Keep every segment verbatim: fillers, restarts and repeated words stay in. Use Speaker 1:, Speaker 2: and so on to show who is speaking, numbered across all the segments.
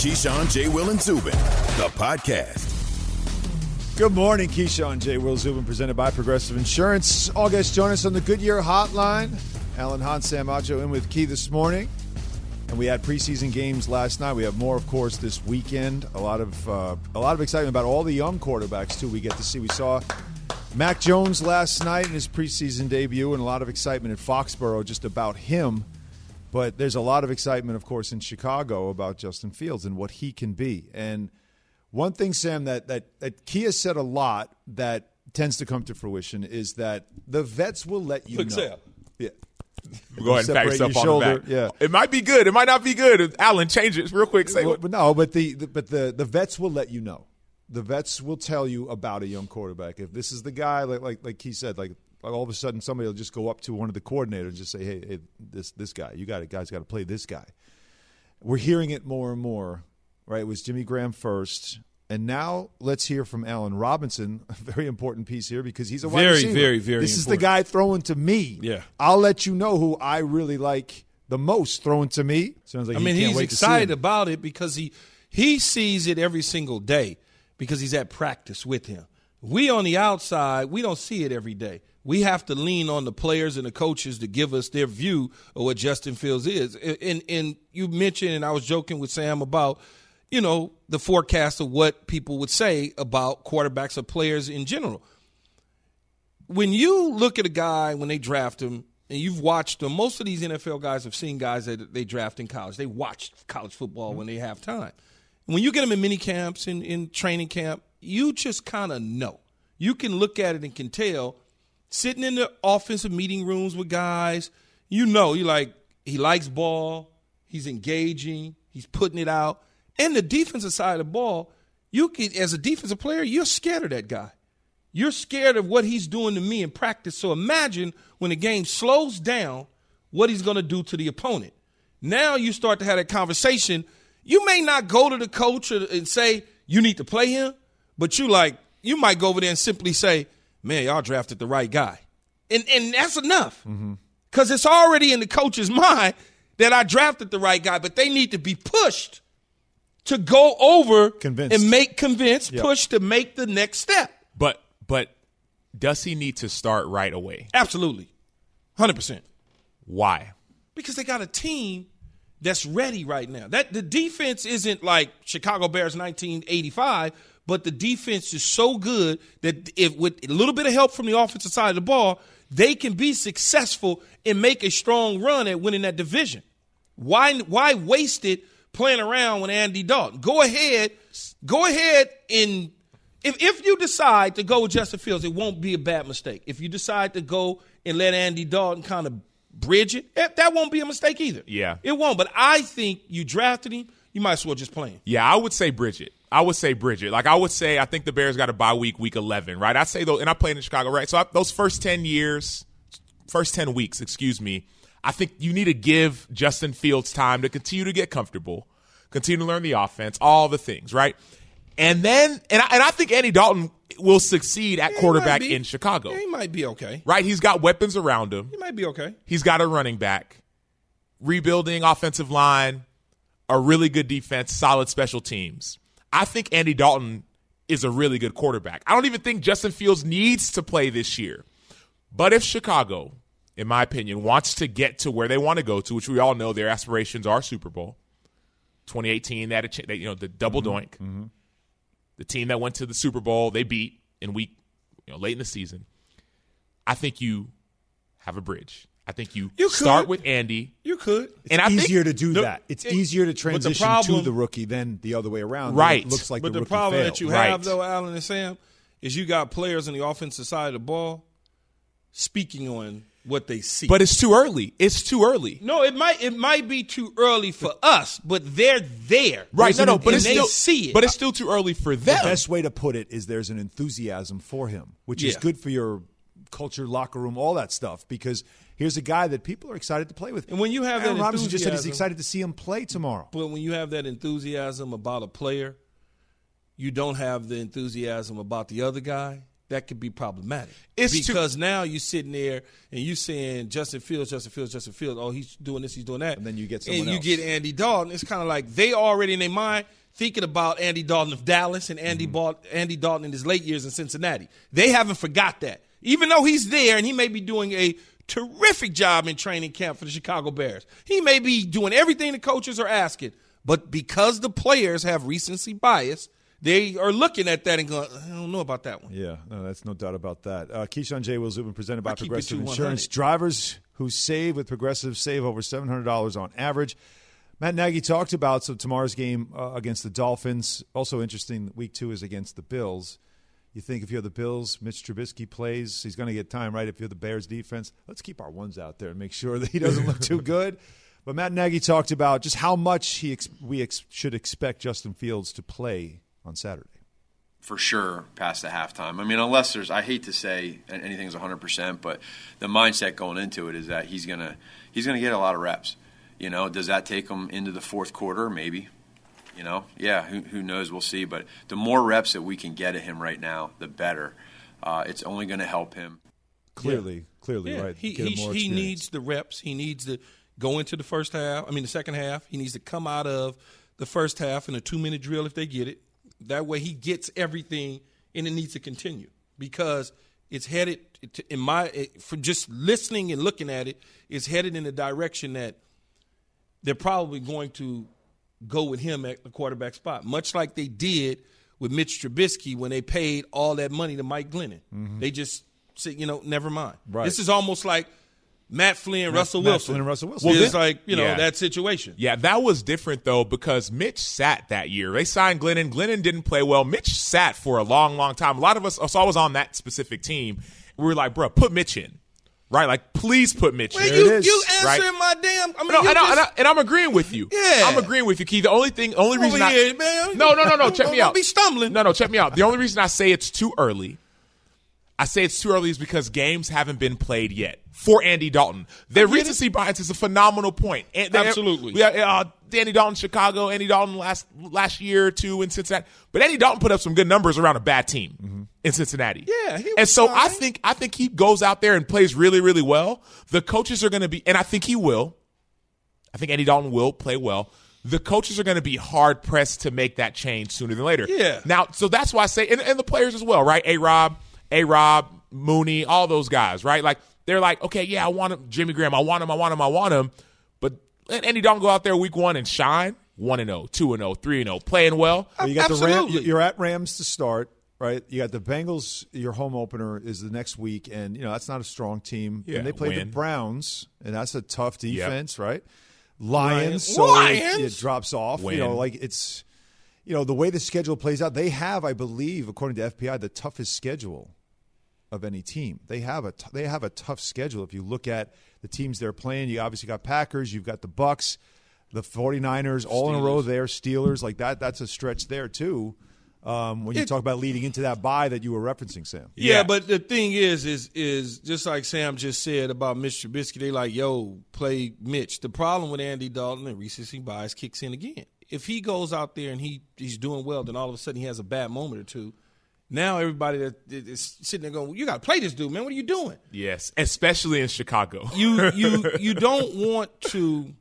Speaker 1: Keyshawn, J. Will, and Zubin, the podcast.
Speaker 2: Good morning, Keyshawn, J. Will, Zubin, presented by Progressive Insurance. All guests join us on the Goodyear Hotline. Alan Hahn, Sam Acho in with Key this morning. And we had preseason games last night. We have more, of course, this weekend. A lot of uh, a lot of excitement about all the young quarterbacks, too, we get to see. We saw Mac Jones last night in his preseason debut, and a lot of excitement at Foxborough just about him. But there's a lot of excitement, of course, in Chicago about Justin Fields and what he can be. And one thing, Sam, that, that, that Kia said a lot that tends to come to fruition is that the vets will let you
Speaker 3: Look,
Speaker 2: know.
Speaker 3: Sam.
Speaker 2: Yeah.
Speaker 4: Go ahead and pat yourself
Speaker 2: your
Speaker 4: on
Speaker 2: shoulder.
Speaker 4: the back.
Speaker 2: Yeah.
Speaker 4: It might be good. It might not be good. Alan, change it real quick. Say
Speaker 2: well,
Speaker 4: what?
Speaker 2: but no, but the, the but the, the vets will let you know. The vets will tell you about a young quarterback. If this is the guy, like like like he said, like, like all of a sudden somebody will just go up to one of the coordinators and just say, "Hey, hey this this guy, you got it, guys, got to play this guy." We're hearing it more and more, right? It was Jimmy Graham first. And now let's hear from Allen Robinson, a very important piece here because he's a wide
Speaker 3: Very,
Speaker 2: receiver.
Speaker 3: very, very
Speaker 2: This is the
Speaker 3: important.
Speaker 2: guy throwing to me.
Speaker 3: Yeah.
Speaker 2: I'll let you know who I really like the most throwing to me. Sounds like
Speaker 3: I
Speaker 2: he
Speaker 3: mean,
Speaker 2: can't
Speaker 3: he's
Speaker 2: wait to see
Speaker 3: excited
Speaker 2: him.
Speaker 3: about it because he he sees it every single day because he's at practice with him. We on the outside, we don't see it every day. We have to lean on the players and the coaches to give us their view of what Justin Fields is. And, and you mentioned, and I was joking with Sam about, you know, the forecast of what people would say about quarterbacks or players in general. When you look at a guy, when they draft him, and you've watched them, most of these N F L guys have seen guys that they draft in college. They watch college football mm-hmm. when they have time. When you get them in mini camps, in, in training camp, you just kind of know. You can look at it and can tell, sitting in the offensive meeting rooms with guys, you know, you like, he likes ball, he's engaging, he's putting it out. And the defensive side of the ball, you can, as a defensive player, you're scared of that guy. You're scared of what he's doing to me in practice. So imagine when the game slows down, what he's going to do to the opponent. Now you start to have that conversation. You may not go to the coach and say, you need to play him, but you like, you might go over there and simply say, man, y'all drafted the right guy. And and that's enough. Because mm-hmm. it's already in the coach's mind that I drafted the right guy, but they need to be pushed to go over
Speaker 2: Convinced.
Speaker 3: and make convinced,
Speaker 2: Yep.
Speaker 3: push to make the next step.
Speaker 4: But but does he need to start right away?
Speaker 3: Absolutely. one hundred percent.
Speaker 4: Why?
Speaker 3: Because they got a team that's ready right now. That the defense isn't like Chicago Bears nineteen eighty-five, but the defense is so good that if with a little bit of help from the offensive side of the ball, they can be successful and make a strong run at winning that division. Why why waste it playing around with Andy Dalton? Go ahead, go ahead and if if you decide to go with Justin Fields, it won't be a bad mistake. If you decide to go and let Andy Dalton kind of bridge it, that won't be a mistake either.
Speaker 4: Yeah.
Speaker 3: It won't. But I think you drafted him, you might as well just play him.
Speaker 4: Yeah, I would say Bridget. I would say Bridget. Like I would say, I think the Bears got a bye week, week eleven, right? I say those, and I played in Chicago, right? So I, those first ten years, first ten weeks, excuse me, I think you need to give Justin Fields time to continue to get comfortable, continue to learn the offense, all the things, right? And then, and I, and I think Andy Dalton will succeed at
Speaker 3: Yeah,
Speaker 4: quarterback
Speaker 3: he might be.
Speaker 4: in Chicago.
Speaker 3: Yeah, he might be okay.
Speaker 4: Right? He's got weapons around him.
Speaker 3: He might be okay.
Speaker 4: He's got a running back, rebuilding offensive line, a really good defense, solid special teams. I think Andy Dalton is a really good quarterback. I don't even think Justin Fields needs to play this year. But if Chicago, in my opinion, wants to get to where they want to go to, which we all know their aspirations are Super Bowl, twenty eighteen, they had a ch- they, you know, the double
Speaker 2: Mm-hmm.
Speaker 4: doink.
Speaker 2: Mm-hmm.
Speaker 4: The team that went to the Super Bowl, they beat in week, you know, late in the season. I think you have a bridge. I think you,
Speaker 3: You
Speaker 4: start
Speaker 3: could.
Speaker 4: with Andy.
Speaker 3: You could.
Speaker 2: It's
Speaker 4: And I think-
Speaker 2: easier to do
Speaker 3: the-
Speaker 2: that. It's
Speaker 3: it-
Speaker 2: easier to
Speaker 3: but the
Speaker 2: transition
Speaker 3: problem-
Speaker 2: to the rookie than the other way around.
Speaker 4: Right.
Speaker 2: It looks like
Speaker 3: But
Speaker 2: the,
Speaker 3: the
Speaker 2: rookie
Speaker 3: problem
Speaker 2: failed.
Speaker 3: that you
Speaker 4: Right.
Speaker 3: have, though, Alan and Sam, is you got players on the offensive side of the ball speaking on what they see.
Speaker 4: But it's too early. It's too early.
Speaker 3: no, it might it might be too early for us, but they're there.
Speaker 4: Right. No, no, but
Speaker 3: and
Speaker 4: it's
Speaker 3: they
Speaker 4: still
Speaker 3: see it.
Speaker 4: But it's still too early for
Speaker 2: The
Speaker 4: them.
Speaker 2: best way to put it is there's an enthusiasm for him, which is
Speaker 3: Yeah.
Speaker 2: good for your culture, locker room, all that stuff, because here's a guy that people are excited to play with.
Speaker 3: And when you have
Speaker 2: Aaron
Speaker 3: that
Speaker 2: Robinson just said he's
Speaker 3: enthusiasm-
Speaker 2: excited to see him play tomorrow.
Speaker 3: But when you have that enthusiasm about a player, you don't have the enthusiasm about the other guy. that could be problematic.
Speaker 4: It's
Speaker 3: because
Speaker 4: too-
Speaker 3: now you're sitting there and you saying Justin Fields, Justin Fields, Justin Fields. Oh, he's doing this, he's doing that.
Speaker 2: And then you get someone
Speaker 3: And you
Speaker 2: else.
Speaker 3: get Andy Dalton. It's kind of like they already in their mind thinking about Andy Dalton of Dallas and Andy,
Speaker 2: Mm-hmm.
Speaker 3: Bal- Andy Dalton in his late years in Cincinnati. They haven't forgot that. Even though he's there and he may be doing a terrific job in training camp for the Chicago Bears. He may be doing everything the coaches are asking. But because the players have recency bias, they are looking at that and going, I don't know about that one.
Speaker 2: Yeah, no, that's no doubt about that. Uh, Keyshawn J. Will Zubin, presented by
Speaker 3: I keep it
Speaker 2: Progressive
Speaker 3: to
Speaker 2: Insurance.
Speaker 3: one hundred.
Speaker 2: Drivers who save with Progressive save over seven hundred dollars on average. Matt Nagy talked about so tomorrow's game uh, against the Dolphins. Also interesting, week two is against the Bills. You think if you're the Bills, Mitch Trubisky plays, he's going to get time, right? If you're the Bears defense, let's keep our ones out there and make sure that he doesn't look too good. But Matt Nagy talked about just how much he ex- we ex- should expect Justin Fields to play on Saturday.
Speaker 5: For sure, past the halftime. I mean, unless there's, I hate to say anything's one hundred percent, but the mindset going into it is that he's gonna he's gonna get a lot of reps. You know, does that take him into the fourth quarter? Maybe. You know, yeah, who who knows? We'll see. But the more reps that we can get at him right now, the better. Uh, it's only going to help him.
Speaker 2: Clearly,
Speaker 3: Yeah.
Speaker 2: clearly,
Speaker 3: Yeah,
Speaker 2: right?
Speaker 3: he
Speaker 2: Get him
Speaker 3: he,
Speaker 2: more
Speaker 3: he
Speaker 2: experience.
Speaker 3: needs the reps. He needs to go into the first half. I mean, the second half. He needs to come out of the first half in a two-minute drill if they get it. That way he gets everything, and it needs to continue because it's headed to, in my from just listening and looking at it, it's headed in the direction that they're probably going to go with him at the quarterback spot, much like they did with Mitch Trubisky when they paid all that money to Mike Glennon.
Speaker 2: Mm-hmm.
Speaker 3: They just said, you know, never mind.
Speaker 2: Right.
Speaker 3: This is almost like Matt Flynn,
Speaker 2: Matt-
Speaker 3: Russell
Speaker 2: Matt
Speaker 3: Wilson.
Speaker 2: Flynn and Russell Wilson.
Speaker 3: Well,
Speaker 4: Well,
Speaker 3: it's
Speaker 4: then-
Speaker 3: like, you know,
Speaker 4: yeah.
Speaker 3: that situation.
Speaker 4: Yeah, that was different, though, because Mitch sat that year. They signed Glennon. Glennon didn't play well. Mitch sat for a long, long time. A lot of us, us I was on that specific team. We were like, bro, put Mitch in. Right? Like, please put Mitch
Speaker 3: Well,
Speaker 4: in.
Speaker 2: There
Speaker 3: you,
Speaker 2: it is.
Speaker 3: you answering
Speaker 4: Right.
Speaker 3: my damn. I mean,
Speaker 4: No,
Speaker 3: you
Speaker 4: and, I,
Speaker 3: just,
Speaker 4: and, I, and I'm agreeing with you.
Speaker 3: Yeah.
Speaker 4: I'm agreeing with you, Key. The only thing, only
Speaker 3: over
Speaker 4: reason I
Speaker 3: here, man.
Speaker 4: no, no, no, no. Check
Speaker 3: Don't-
Speaker 4: me
Speaker 3: don't
Speaker 4: out.
Speaker 3: be stumbling.
Speaker 4: No, no, check me out. The only reason I say it's too early, I say it's too early is because games haven't been played yet for Andy Dalton. Their
Speaker 3: get it.
Speaker 4: recency bias is a phenomenal point. And they-
Speaker 3: Absolutely.
Speaker 4: We have uh, Andy Dalton, Chicago. Andy Dalton last last year or two in Cincinnati. But Andy Dalton put up some good numbers around a bad team
Speaker 2: Mm-hmm.
Speaker 4: in Cincinnati.
Speaker 3: Yeah, he was
Speaker 4: and so I
Speaker 3: fine.
Speaker 4: think I think he goes out there and plays really, really well. The coaches are going to be, and I think he will. I think Andy Dalton will play well. The coaches are going to be hard pressed to make that change sooner than later.
Speaker 3: Yeah.
Speaker 4: Now, so that's why I say, and, and the players as well, right? A Rob, A Rob, Mooney, all those guys, right? Like they're like, okay, yeah, I want him, Jimmy Graham, I want him, I want him, I want him. But let Andy Dalton go out there week one and shine. One and zero, two and zero, three and zero, playing well.
Speaker 2: Well, you got the Ram,
Speaker 3: Absolutely.
Speaker 2: you're at Rams to start, right? You got the Bengals. Your home opener is the next week, and you know that's not a strong team.
Speaker 4: Yeah,
Speaker 2: and they play the
Speaker 4: win.
Speaker 2: Browns, and that's a tough defense, right? Lions,
Speaker 3: Lions.
Speaker 2: so
Speaker 3: Lions?
Speaker 2: It, it drops off.
Speaker 4: Win.
Speaker 2: You know, like it's, you know, the way the schedule plays out. They have, I believe, according to F P I, the toughest schedule of any team. They have a t- they have a tough schedule. If you look at the teams they're playing, you obviously got Packers, you've got the Bucks. The 49ers all in a row there, Steelers, like that, that's a stretch there too. Um, when you
Speaker 3: It-
Speaker 2: talk about leading into that bye that you were referencing, Sam.
Speaker 3: Yeah,
Speaker 4: Yeah.
Speaker 3: but the thing is, is is just like Sam just said about Mitch Trubisky, they like, yo, play Mitch. The problem with Andy Dalton and recency bias kicks in again. If he goes out there and he he's doing well, then all of a sudden he has a bad moment or two. Now everybody that is sitting there going, you got to play this dude, man. What are you doing?
Speaker 4: Yes, especially in Chicago.
Speaker 3: You you you don't want to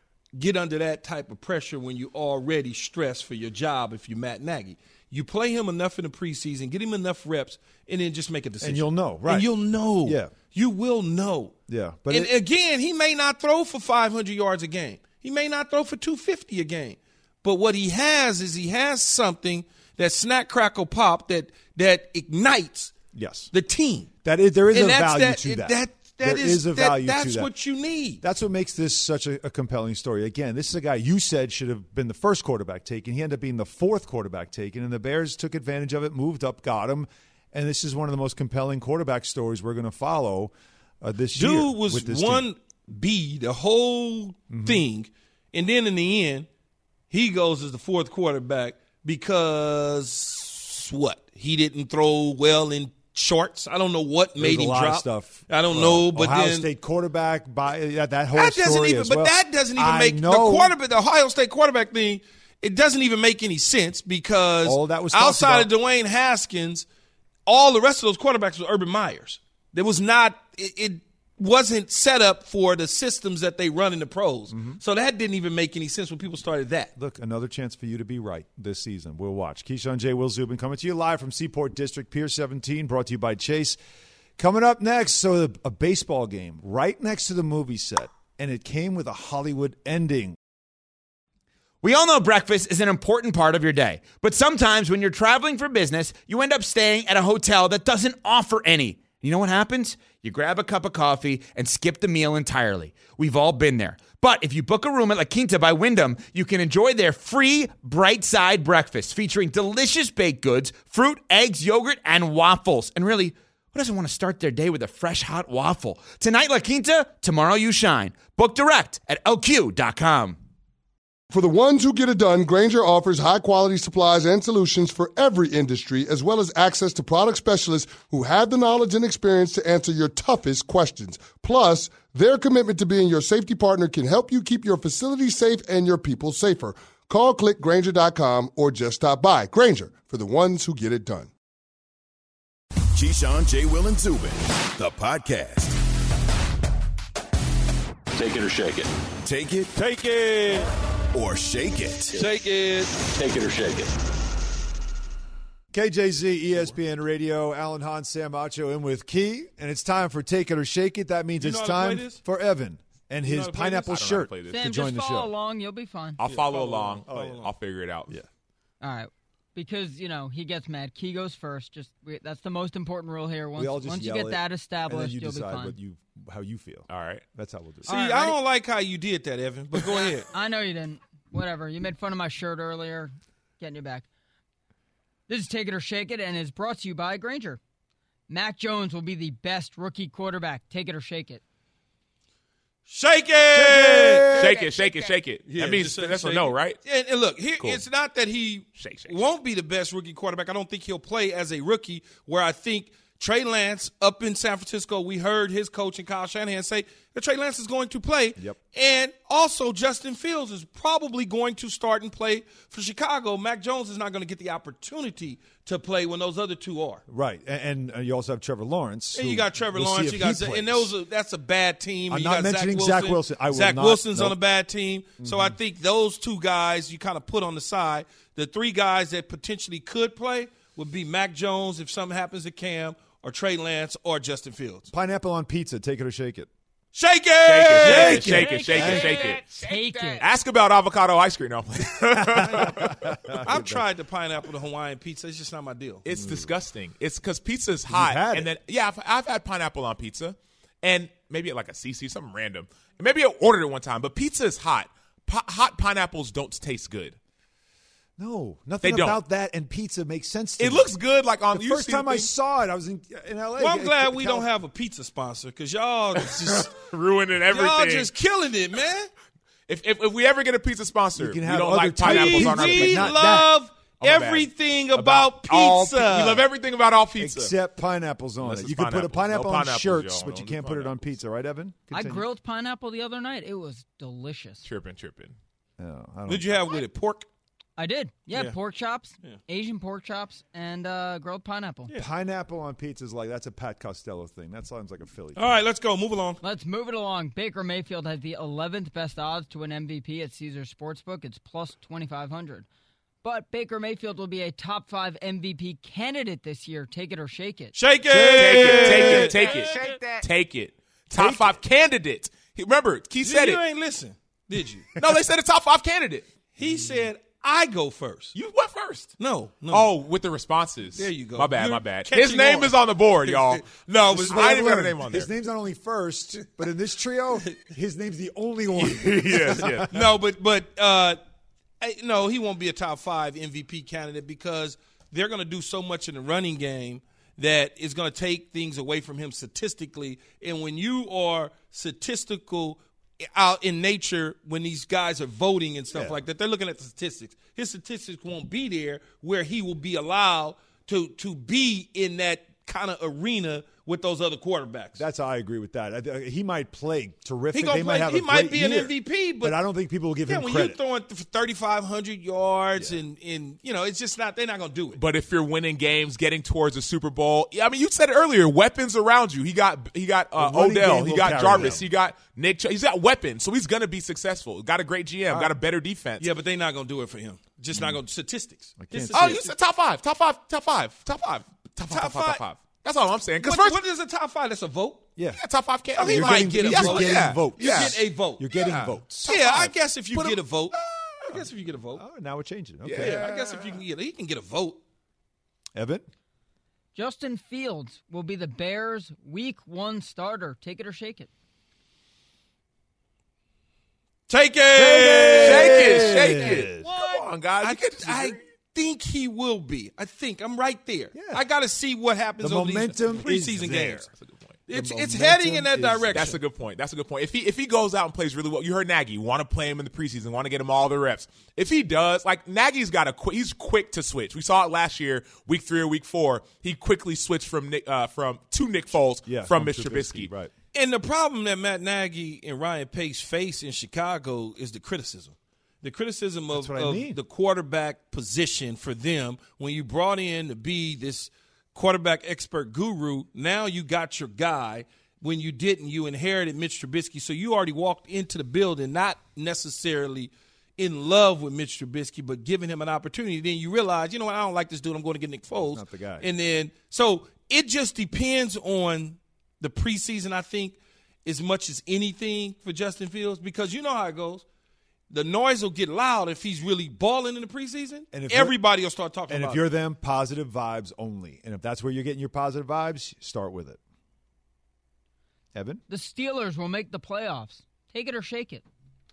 Speaker 3: get under that type of pressure when you're already stressed for your job if you're Matt Nagy. You play him enough in the preseason, get him enough reps, and then just make a decision.
Speaker 2: And you'll know, right.
Speaker 3: And you'll know.
Speaker 2: Yeah.
Speaker 3: You will know.
Speaker 2: Yeah, but
Speaker 3: and
Speaker 2: it-
Speaker 3: again, he may not throw for five hundred yards a game. He may not throw for two fifty a game. But what he has is he has something that snack, crackle, pop that that ignites
Speaker 2: Yes,
Speaker 3: the team.
Speaker 2: that is there is
Speaker 3: And
Speaker 2: a
Speaker 3: that's
Speaker 2: value
Speaker 3: that,
Speaker 2: to that.
Speaker 3: that, that
Speaker 2: There
Speaker 3: is,
Speaker 2: is a
Speaker 3: that-
Speaker 2: value
Speaker 3: that's
Speaker 2: to that.
Speaker 3: what you need.
Speaker 2: That's what makes this such a, a compelling story. Again, this is a guy you said should have been the first quarterback taken. He ended up being the fourth quarterback taken, and the Bears took advantage of it, moved up, got him. And this is one of the most compelling quarterback stories we're going to follow uh, this year.
Speaker 3: Dude was
Speaker 2: with this
Speaker 3: one
Speaker 2: team.
Speaker 3: B the whole thing, and then in the end, he goes as the fourth quarterback because what? He didn't throw well in shorts. I don't know what
Speaker 2: There's
Speaker 3: made
Speaker 2: a
Speaker 3: him
Speaker 2: lot
Speaker 3: drop.
Speaker 2: of stuff.
Speaker 3: I don't
Speaker 2: Well,
Speaker 3: know, but
Speaker 2: Ohio
Speaker 3: then
Speaker 2: State quarterback by that, that whole
Speaker 3: that doesn't
Speaker 2: story
Speaker 3: even.
Speaker 2: as
Speaker 3: But
Speaker 2: well.
Speaker 3: that doesn't even
Speaker 2: I
Speaker 3: make
Speaker 2: know.
Speaker 3: the quarterback, the Ohio State quarterback thing. It doesn't even make any sense because
Speaker 2: All that was talked
Speaker 3: outside
Speaker 2: about.
Speaker 3: of Dwayne Haskins, all the rest of those quarterbacks were Urban Meyers. There was not it, it wasn't set up for the systems that they run in the pros. Mm-hmm. So that didn't even make any sense when people started that.
Speaker 2: Look, another chance for you to be right this season. We'll watch. Keyshawn J. Will Zubin coming to you live from Seaport District, Pier seventeen, brought to you by Chase. Coming up next, so a, a baseball game right next to the movie set, and it came with a Hollywood ending.
Speaker 6: We all know breakfast is an important part of your day, but sometimes when you're traveling for business, you end up staying at a hotel that doesn't offer any. You know what happens? You grab a cup of coffee and skip the meal entirely. We've all been there. But if you book a room at La Quinta by Wyndham, you can enjoy their free Bright Side breakfast featuring delicious baked goods, fruit, eggs, yogurt, and waffles. And really, who doesn't want to start their day with a fresh, hot waffle? Tonight, La Quinta, tomorrow you shine. Book direct at L Q dot com.
Speaker 7: For the ones who get it done, Grainger offers high-quality supplies and solutions for every industry, as well as access to product specialists who have the knowledge and experience to answer your toughest questions. Plus, their commitment to being your safety partner can help you keep your facility safe and your people safer. Call, click Grainger dot com, or just stop by. Grainger, for the ones who get it done.
Speaker 1: Keyshawn, J. Will, and Zubin, the podcast.
Speaker 8: Take it or shake it.
Speaker 1: Take it.
Speaker 3: Take it.
Speaker 1: Or shake it.
Speaker 3: Shake it.
Speaker 8: Take it or shake it.
Speaker 2: K J Z, E S P N Radio, Alan Hahn, Sam Acho in with Key, and it's time for Take It or Shake It. That means
Speaker 3: you
Speaker 2: it's
Speaker 3: know how to play
Speaker 2: time
Speaker 3: this?
Speaker 2: for Evan and
Speaker 3: You know
Speaker 2: his
Speaker 3: how to play
Speaker 2: pineapple
Speaker 3: this?
Speaker 4: I don't know how to
Speaker 2: shirt
Speaker 4: play this.
Speaker 2: to
Speaker 9: Sam,
Speaker 2: join
Speaker 9: just
Speaker 2: the
Speaker 9: follow
Speaker 2: show.
Speaker 9: along. You'll be fine.
Speaker 4: I'll
Speaker 3: Yeah,
Speaker 4: follow,
Speaker 3: follow
Speaker 4: along.
Speaker 3: along. Follow along.
Speaker 4: I'll figure it out.
Speaker 2: Yeah.
Speaker 9: All right. Because, you know, he gets mad. Key goes first. Just we, That's the most important rule here. Once,
Speaker 2: We all just
Speaker 9: once you
Speaker 2: yell
Speaker 9: get
Speaker 2: it,
Speaker 9: that
Speaker 2: and then
Speaker 9: established,
Speaker 2: you
Speaker 9: you'll be
Speaker 2: decide
Speaker 9: fine.
Speaker 2: what you, how you feel.
Speaker 4: All right.
Speaker 2: That's how we'll do it.
Speaker 3: See,
Speaker 9: All right,
Speaker 3: I
Speaker 9: ready?
Speaker 3: don't like how you did that, Evan, but go ahead.
Speaker 9: I know you didn't. Whatever. You made fun of my shirt earlier. Getting you back. This is Take It or Shake It, and is brought to you by Grainger. Mac Jones will be the best rookie quarterback. Take it or shake it.
Speaker 3: Shake it!
Speaker 4: Shake it, shake it, shake it.
Speaker 3: Yeah,
Speaker 4: that means
Speaker 3: just
Speaker 4: that's a
Speaker 3: shake
Speaker 4: no,
Speaker 3: it.
Speaker 4: right?
Speaker 3: And, and look, here
Speaker 4: Cool.
Speaker 3: it's not that he
Speaker 4: Shake, shake,
Speaker 3: won't be the best rookie quarterback. I don't think he'll play as a rookie, where I think Trey Lance up in San Francisco, we heard his coach and Kyle Shanahan say that Trey Lance is going to play.
Speaker 2: Yep. And
Speaker 3: also Justin Fields is probably going to start and play for Chicago. Mac Jones is not going to get the opportunity to play when those other two are.
Speaker 2: Right. And, and uh, you also have Trevor Lawrence.
Speaker 3: And
Speaker 2: who
Speaker 3: you got Trevor
Speaker 2: we'll see
Speaker 3: Lawrence.
Speaker 2: if
Speaker 3: You
Speaker 2: he
Speaker 3: got
Speaker 2: plays.
Speaker 3: and those are, that's a bad team.
Speaker 2: I'm
Speaker 3: you
Speaker 2: not
Speaker 3: got
Speaker 2: mentioning
Speaker 3: Zach
Speaker 2: Zach Wilson. I will
Speaker 3: Zach
Speaker 2: not,
Speaker 3: Wilson's
Speaker 2: nope.
Speaker 3: on a bad team. Mm-hmm. So I think those two guys you kind of put on the side. The three guys that potentially could play would be Mac Jones if something happens to Cam, or Trey Lance, or Justin Fields.
Speaker 2: Pineapple on pizza. Take it or shake it.
Speaker 3: Shake it!
Speaker 4: Shake it, shake it, shake it, shake it.
Speaker 9: Take it.
Speaker 4: Ask about avocado ice cream. No.
Speaker 3: I've tried the pineapple to Hawaiian pizza. It's just not my deal.
Speaker 4: It's disgusting. It's because pizza's hot,
Speaker 2: had
Speaker 4: and
Speaker 2: it.
Speaker 4: then yeah, I've, I've had pineapple on pizza, and maybe at like a C C, something random. And maybe I ordered it one time, but pizza is hot. Pi- hot pineapples don't taste good.
Speaker 2: No, nothing
Speaker 4: They don't.
Speaker 2: about that and pizza makes sense to
Speaker 4: It
Speaker 2: me.
Speaker 4: looks good, like on
Speaker 2: The
Speaker 4: you
Speaker 2: first
Speaker 4: see
Speaker 2: time
Speaker 4: the
Speaker 2: I
Speaker 4: thing-
Speaker 2: saw it, I was in, in L A.
Speaker 3: Well, I'm glad we
Speaker 2: Cal-
Speaker 3: don't have a pizza sponsor because y'all just
Speaker 4: ruining everything.
Speaker 3: y'all just killing it, man.
Speaker 4: if, if if we ever get a pizza sponsor,
Speaker 2: You can
Speaker 4: we
Speaker 2: have
Speaker 4: don't
Speaker 2: other
Speaker 4: like
Speaker 2: type of
Speaker 4: pineapples
Speaker 3: We,
Speaker 4: on our
Speaker 2: pizza,
Speaker 3: we
Speaker 4: pizza.
Speaker 2: but not
Speaker 3: love
Speaker 4: Oh, my bad.
Speaker 3: everything about,
Speaker 4: all
Speaker 3: pizza.
Speaker 4: pi- we love everything about all pizza.
Speaker 2: Except pineapples on
Speaker 4: Unless
Speaker 2: it.
Speaker 4: it's
Speaker 2: You can put a
Speaker 4: pineapples.
Speaker 2: pineapple
Speaker 4: No
Speaker 2: on
Speaker 4: pineapples,
Speaker 2: shirts,
Speaker 4: y'all.
Speaker 2: but you
Speaker 4: Don't do
Speaker 2: can't put it on
Speaker 4: pineapples.
Speaker 2: pizza, right, Evan?
Speaker 9: I
Speaker 2: Continue.
Speaker 9: grilled pineapple the other night. It was delicious.
Speaker 4: Tripping, tripping.
Speaker 2: Oh, I don't-
Speaker 3: Did you have with it pork?
Speaker 9: I did. Yeah,
Speaker 3: Yeah.
Speaker 9: pork chops,
Speaker 3: Yeah.
Speaker 9: Asian pork chops, and uh, grilled pineapple.
Speaker 2: Pineapple on pizza is like, that's a Pat Costello thing. That sounds like a Philly thing.
Speaker 3: All right, let's go. Move along.
Speaker 9: Let's move it along. Baker Mayfield has the eleventh best odds to win M V P at Caesars Sportsbook. It's plus twenty-five hundred. But Baker Mayfield will be a top five M V P candidate this year. Take it or shake it.
Speaker 3: Shake it.
Speaker 4: Take it, take it, take it. Take that. Take it. Top five candidate. He- Remember, he said
Speaker 3: you
Speaker 4: it.
Speaker 3: ain't listen, did you?
Speaker 4: No, they said a top five candidate.
Speaker 3: He said, I go first.
Speaker 4: You went first.
Speaker 3: No, no.
Speaker 4: Oh, with the responses.
Speaker 3: There you go.
Speaker 4: My bad,
Speaker 3: You're
Speaker 4: my bad.
Speaker 3: catching
Speaker 4: His name
Speaker 3: on.
Speaker 4: is on the board, y'all. No,
Speaker 2: This is
Speaker 4: but
Speaker 2: what
Speaker 4: I
Speaker 2: I've
Speaker 4: didn't have a
Speaker 2: learned.
Speaker 4: name on there.
Speaker 2: His name's not only first, but in this trio, his name's the only one.
Speaker 4: yes, yes.
Speaker 3: No, but but uh, I- no, he won't be a top five M V P candidate because they're going to do so much in the running game that is going to take things away from him statistically. And when you are statistical out in nature, when these guys are voting and stuff
Speaker 2: Yeah.
Speaker 3: like that, they're looking at the statistics. His statistics won't be there where he will be allowed to to be in that kind of arena with those other quarterbacks.
Speaker 2: That's how I agree with that. I, he might play terrific.
Speaker 3: He, gonna
Speaker 2: they
Speaker 3: play,
Speaker 2: might have
Speaker 3: he
Speaker 2: a
Speaker 3: might
Speaker 2: great
Speaker 3: be an
Speaker 2: year,
Speaker 3: M V P, but,
Speaker 2: but I don't think people will give
Speaker 3: yeah,
Speaker 2: him
Speaker 3: when
Speaker 2: credit.
Speaker 3: you're throwing for thirty-five hundred yards
Speaker 2: Yeah.
Speaker 3: and, and, you know, it's just not – they're not going to do it.
Speaker 4: But if you're winning games, getting towards a Super Bowl, I mean, you said it earlier, weapons around you. He got he got uh,
Speaker 2: The running
Speaker 4: Odell,
Speaker 2: game
Speaker 4: he
Speaker 2: will
Speaker 4: got
Speaker 2: carry
Speaker 4: Jarvis,
Speaker 2: them.
Speaker 4: he got Nick. Ch- he's got weapons, so he's going to be successful. Got a great G M, got a better defense.
Speaker 3: Yeah, but they're not going to do it for him. Just
Speaker 2: Mm.
Speaker 3: not going to – statistics.
Speaker 2: can't
Speaker 3: It's
Speaker 2: see
Speaker 4: Oh,
Speaker 3: statistics.
Speaker 4: you said top five, top five, top five, top five, top five,
Speaker 3: Top
Speaker 4: top five, top
Speaker 3: five.
Speaker 4: five. That's all I'm saying. Because
Speaker 3: What,
Speaker 4: first,
Speaker 3: what is a top five? That's a vote?
Speaker 2: Yeah.
Speaker 4: yeah, top five.
Speaker 3: Oh, he
Speaker 2: You're
Speaker 3: might
Speaker 2: getting,
Speaker 3: get a
Speaker 2: you're
Speaker 3: vote.
Speaker 2: getting
Speaker 4: Yeah.
Speaker 2: votes.
Speaker 3: You
Speaker 4: Yeah.
Speaker 3: get a vote.
Speaker 2: You're getting
Speaker 4: Yeah.
Speaker 2: votes.
Speaker 4: Top
Speaker 3: Yeah, I
Speaker 4: five.
Speaker 3: guess if you
Speaker 4: Put
Speaker 3: get
Speaker 4: him-
Speaker 3: a vote. I guess if you get a vote.
Speaker 2: Oh, now we're changing. Okay.
Speaker 3: Yeah, I guess if you can get – he can get a vote.
Speaker 2: Evan?
Speaker 9: Justin Fields will be the Bears' week one starter. Take it or shake it.
Speaker 3: Take it!
Speaker 4: Shake it, shake it.
Speaker 3: What?
Speaker 4: Come on, guys.
Speaker 3: I,
Speaker 4: You can't disagree.
Speaker 3: I think he will be. I think. I'm right there.
Speaker 2: Yeah.
Speaker 3: I got to see what happens
Speaker 2: The
Speaker 3: over
Speaker 2: momentum
Speaker 3: these
Speaker 2: is
Speaker 3: preseason
Speaker 2: there.
Speaker 3: games.
Speaker 4: That's a good point.
Speaker 3: It's,
Speaker 2: The
Speaker 3: it's
Speaker 2: momentum
Speaker 3: heading in that
Speaker 2: is-
Speaker 3: direction.
Speaker 4: That's a good point. That's a good point. If he if he goes out and plays really well, you heard Nagy want to play him in the preseason, want to get him all the reps. If he does, like Nagy's got a quick, he's quick to switch. We saw it last year, week three or week four. He quickly switched from Nick uh, from to Nick Foles
Speaker 2: Yeah,
Speaker 4: from,
Speaker 2: from
Speaker 4: Mitch
Speaker 2: Trubisky,
Speaker 4: Trubisky.
Speaker 2: right.
Speaker 3: And the problem that Matt Nagy and Ryan Pace face in Chicago is the criticism. The criticism of,
Speaker 2: That's what I
Speaker 3: of
Speaker 2: mean.
Speaker 3: the quarterback position for them when you brought in to be this quarterback expert guru. Now you got your guy. When you didn't, you inherited Mitch Trubisky. So you already walked into the building not necessarily in love with Mitch Trubisky, but giving him an opportunity. Then you realize, you know what, I don't like this dude. I'm going to get Nick Foles.
Speaker 2: Not the guy.
Speaker 3: And then, so it just depends on the preseason, I think, as much as anything for Justin Fields, because you know how it goes. The noise will get loud if he's really balling in the preseason.
Speaker 2: And if you're-
Speaker 3: everybody will start talking
Speaker 2: And
Speaker 3: about
Speaker 2: if you're
Speaker 3: it.
Speaker 2: them, positive vibes only. And if that's where you're getting your positive vibes, start with it. Evan?
Speaker 9: The Steelers will make the playoffs. Take it or shake it.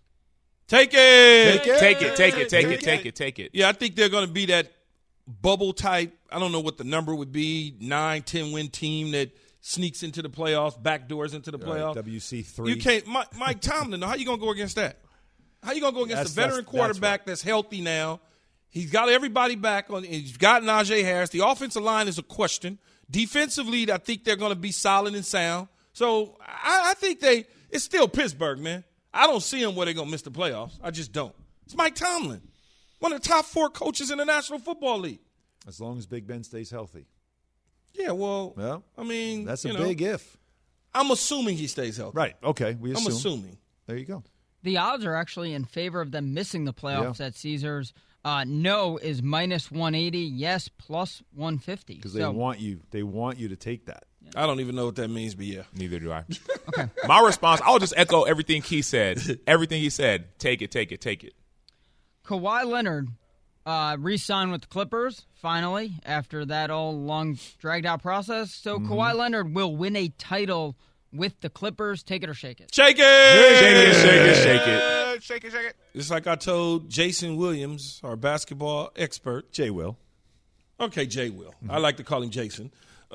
Speaker 3: Take it.
Speaker 2: Take it.
Speaker 4: Take it, take it, take
Speaker 3: Take
Speaker 4: it,
Speaker 3: it.
Speaker 4: take it, take it.
Speaker 3: Yeah, I think they're going to be that bubble type. I don't know what the number would be, nine, ten win team that sneaks into the playoffs, backdoors into the playoffs.
Speaker 2: W C three.
Speaker 3: You can't, Mike, Mike Tomlin. How you going to go against that? How you going to go against
Speaker 2: That's-
Speaker 3: a veteran
Speaker 2: that's- that's
Speaker 3: quarterback
Speaker 2: right.
Speaker 3: that's healthy now? He's got everybody back on. He's got Najee Harris. The offensive line is a question. Defensively, I think they're going to be solid and sound. So I, I think they. It's still Pittsburgh, man. I don't see them where they're going to miss the playoffs. I just don't. It's Mike Tomlin, one of the top four coaches in the National Football League.
Speaker 2: As long as Big Ben stays healthy.
Speaker 3: Yeah, well,
Speaker 2: Well,
Speaker 3: I mean,
Speaker 2: That's a
Speaker 3: you know,
Speaker 2: big if.
Speaker 3: I'm assuming he stays healthy.
Speaker 2: Right. Okay. We assume.
Speaker 3: I'm assuming.
Speaker 2: There you go.
Speaker 9: The odds are actually in favor of them missing the playoffs at Caesars. Uh, no is minus one eighty. Yes, plus one fifty.
Speaker 2: Because they
Speaker 9: So-
Speaker 2: want you. They want you to take that.
Speaker 3: I don't even know what that means, but yeah.
Speaker 4: Neither do I. Okay. My response, I'll just echo everything Keith said. Everything he said. Take it, take it, take it.
Speaker 9: Kawhi Leonard uh, re-signed with the Clippers, finally, after that all long, dragged-out process. So
Speaker 2: Mm-hmm.
Speaker 9: Kawhi Leonard will win a title with the Clippers. Take it or shake it.
Speaker 3: Shake it!
Speaker 4: Shake it, shake it, shake it.
Speaker 3: Shake it, shake it. Just like I told Jason Williams, our basketball expert.
Speaker 2: Jay will.
Speaker 3: Okay, Jay will. I like to call him Jason.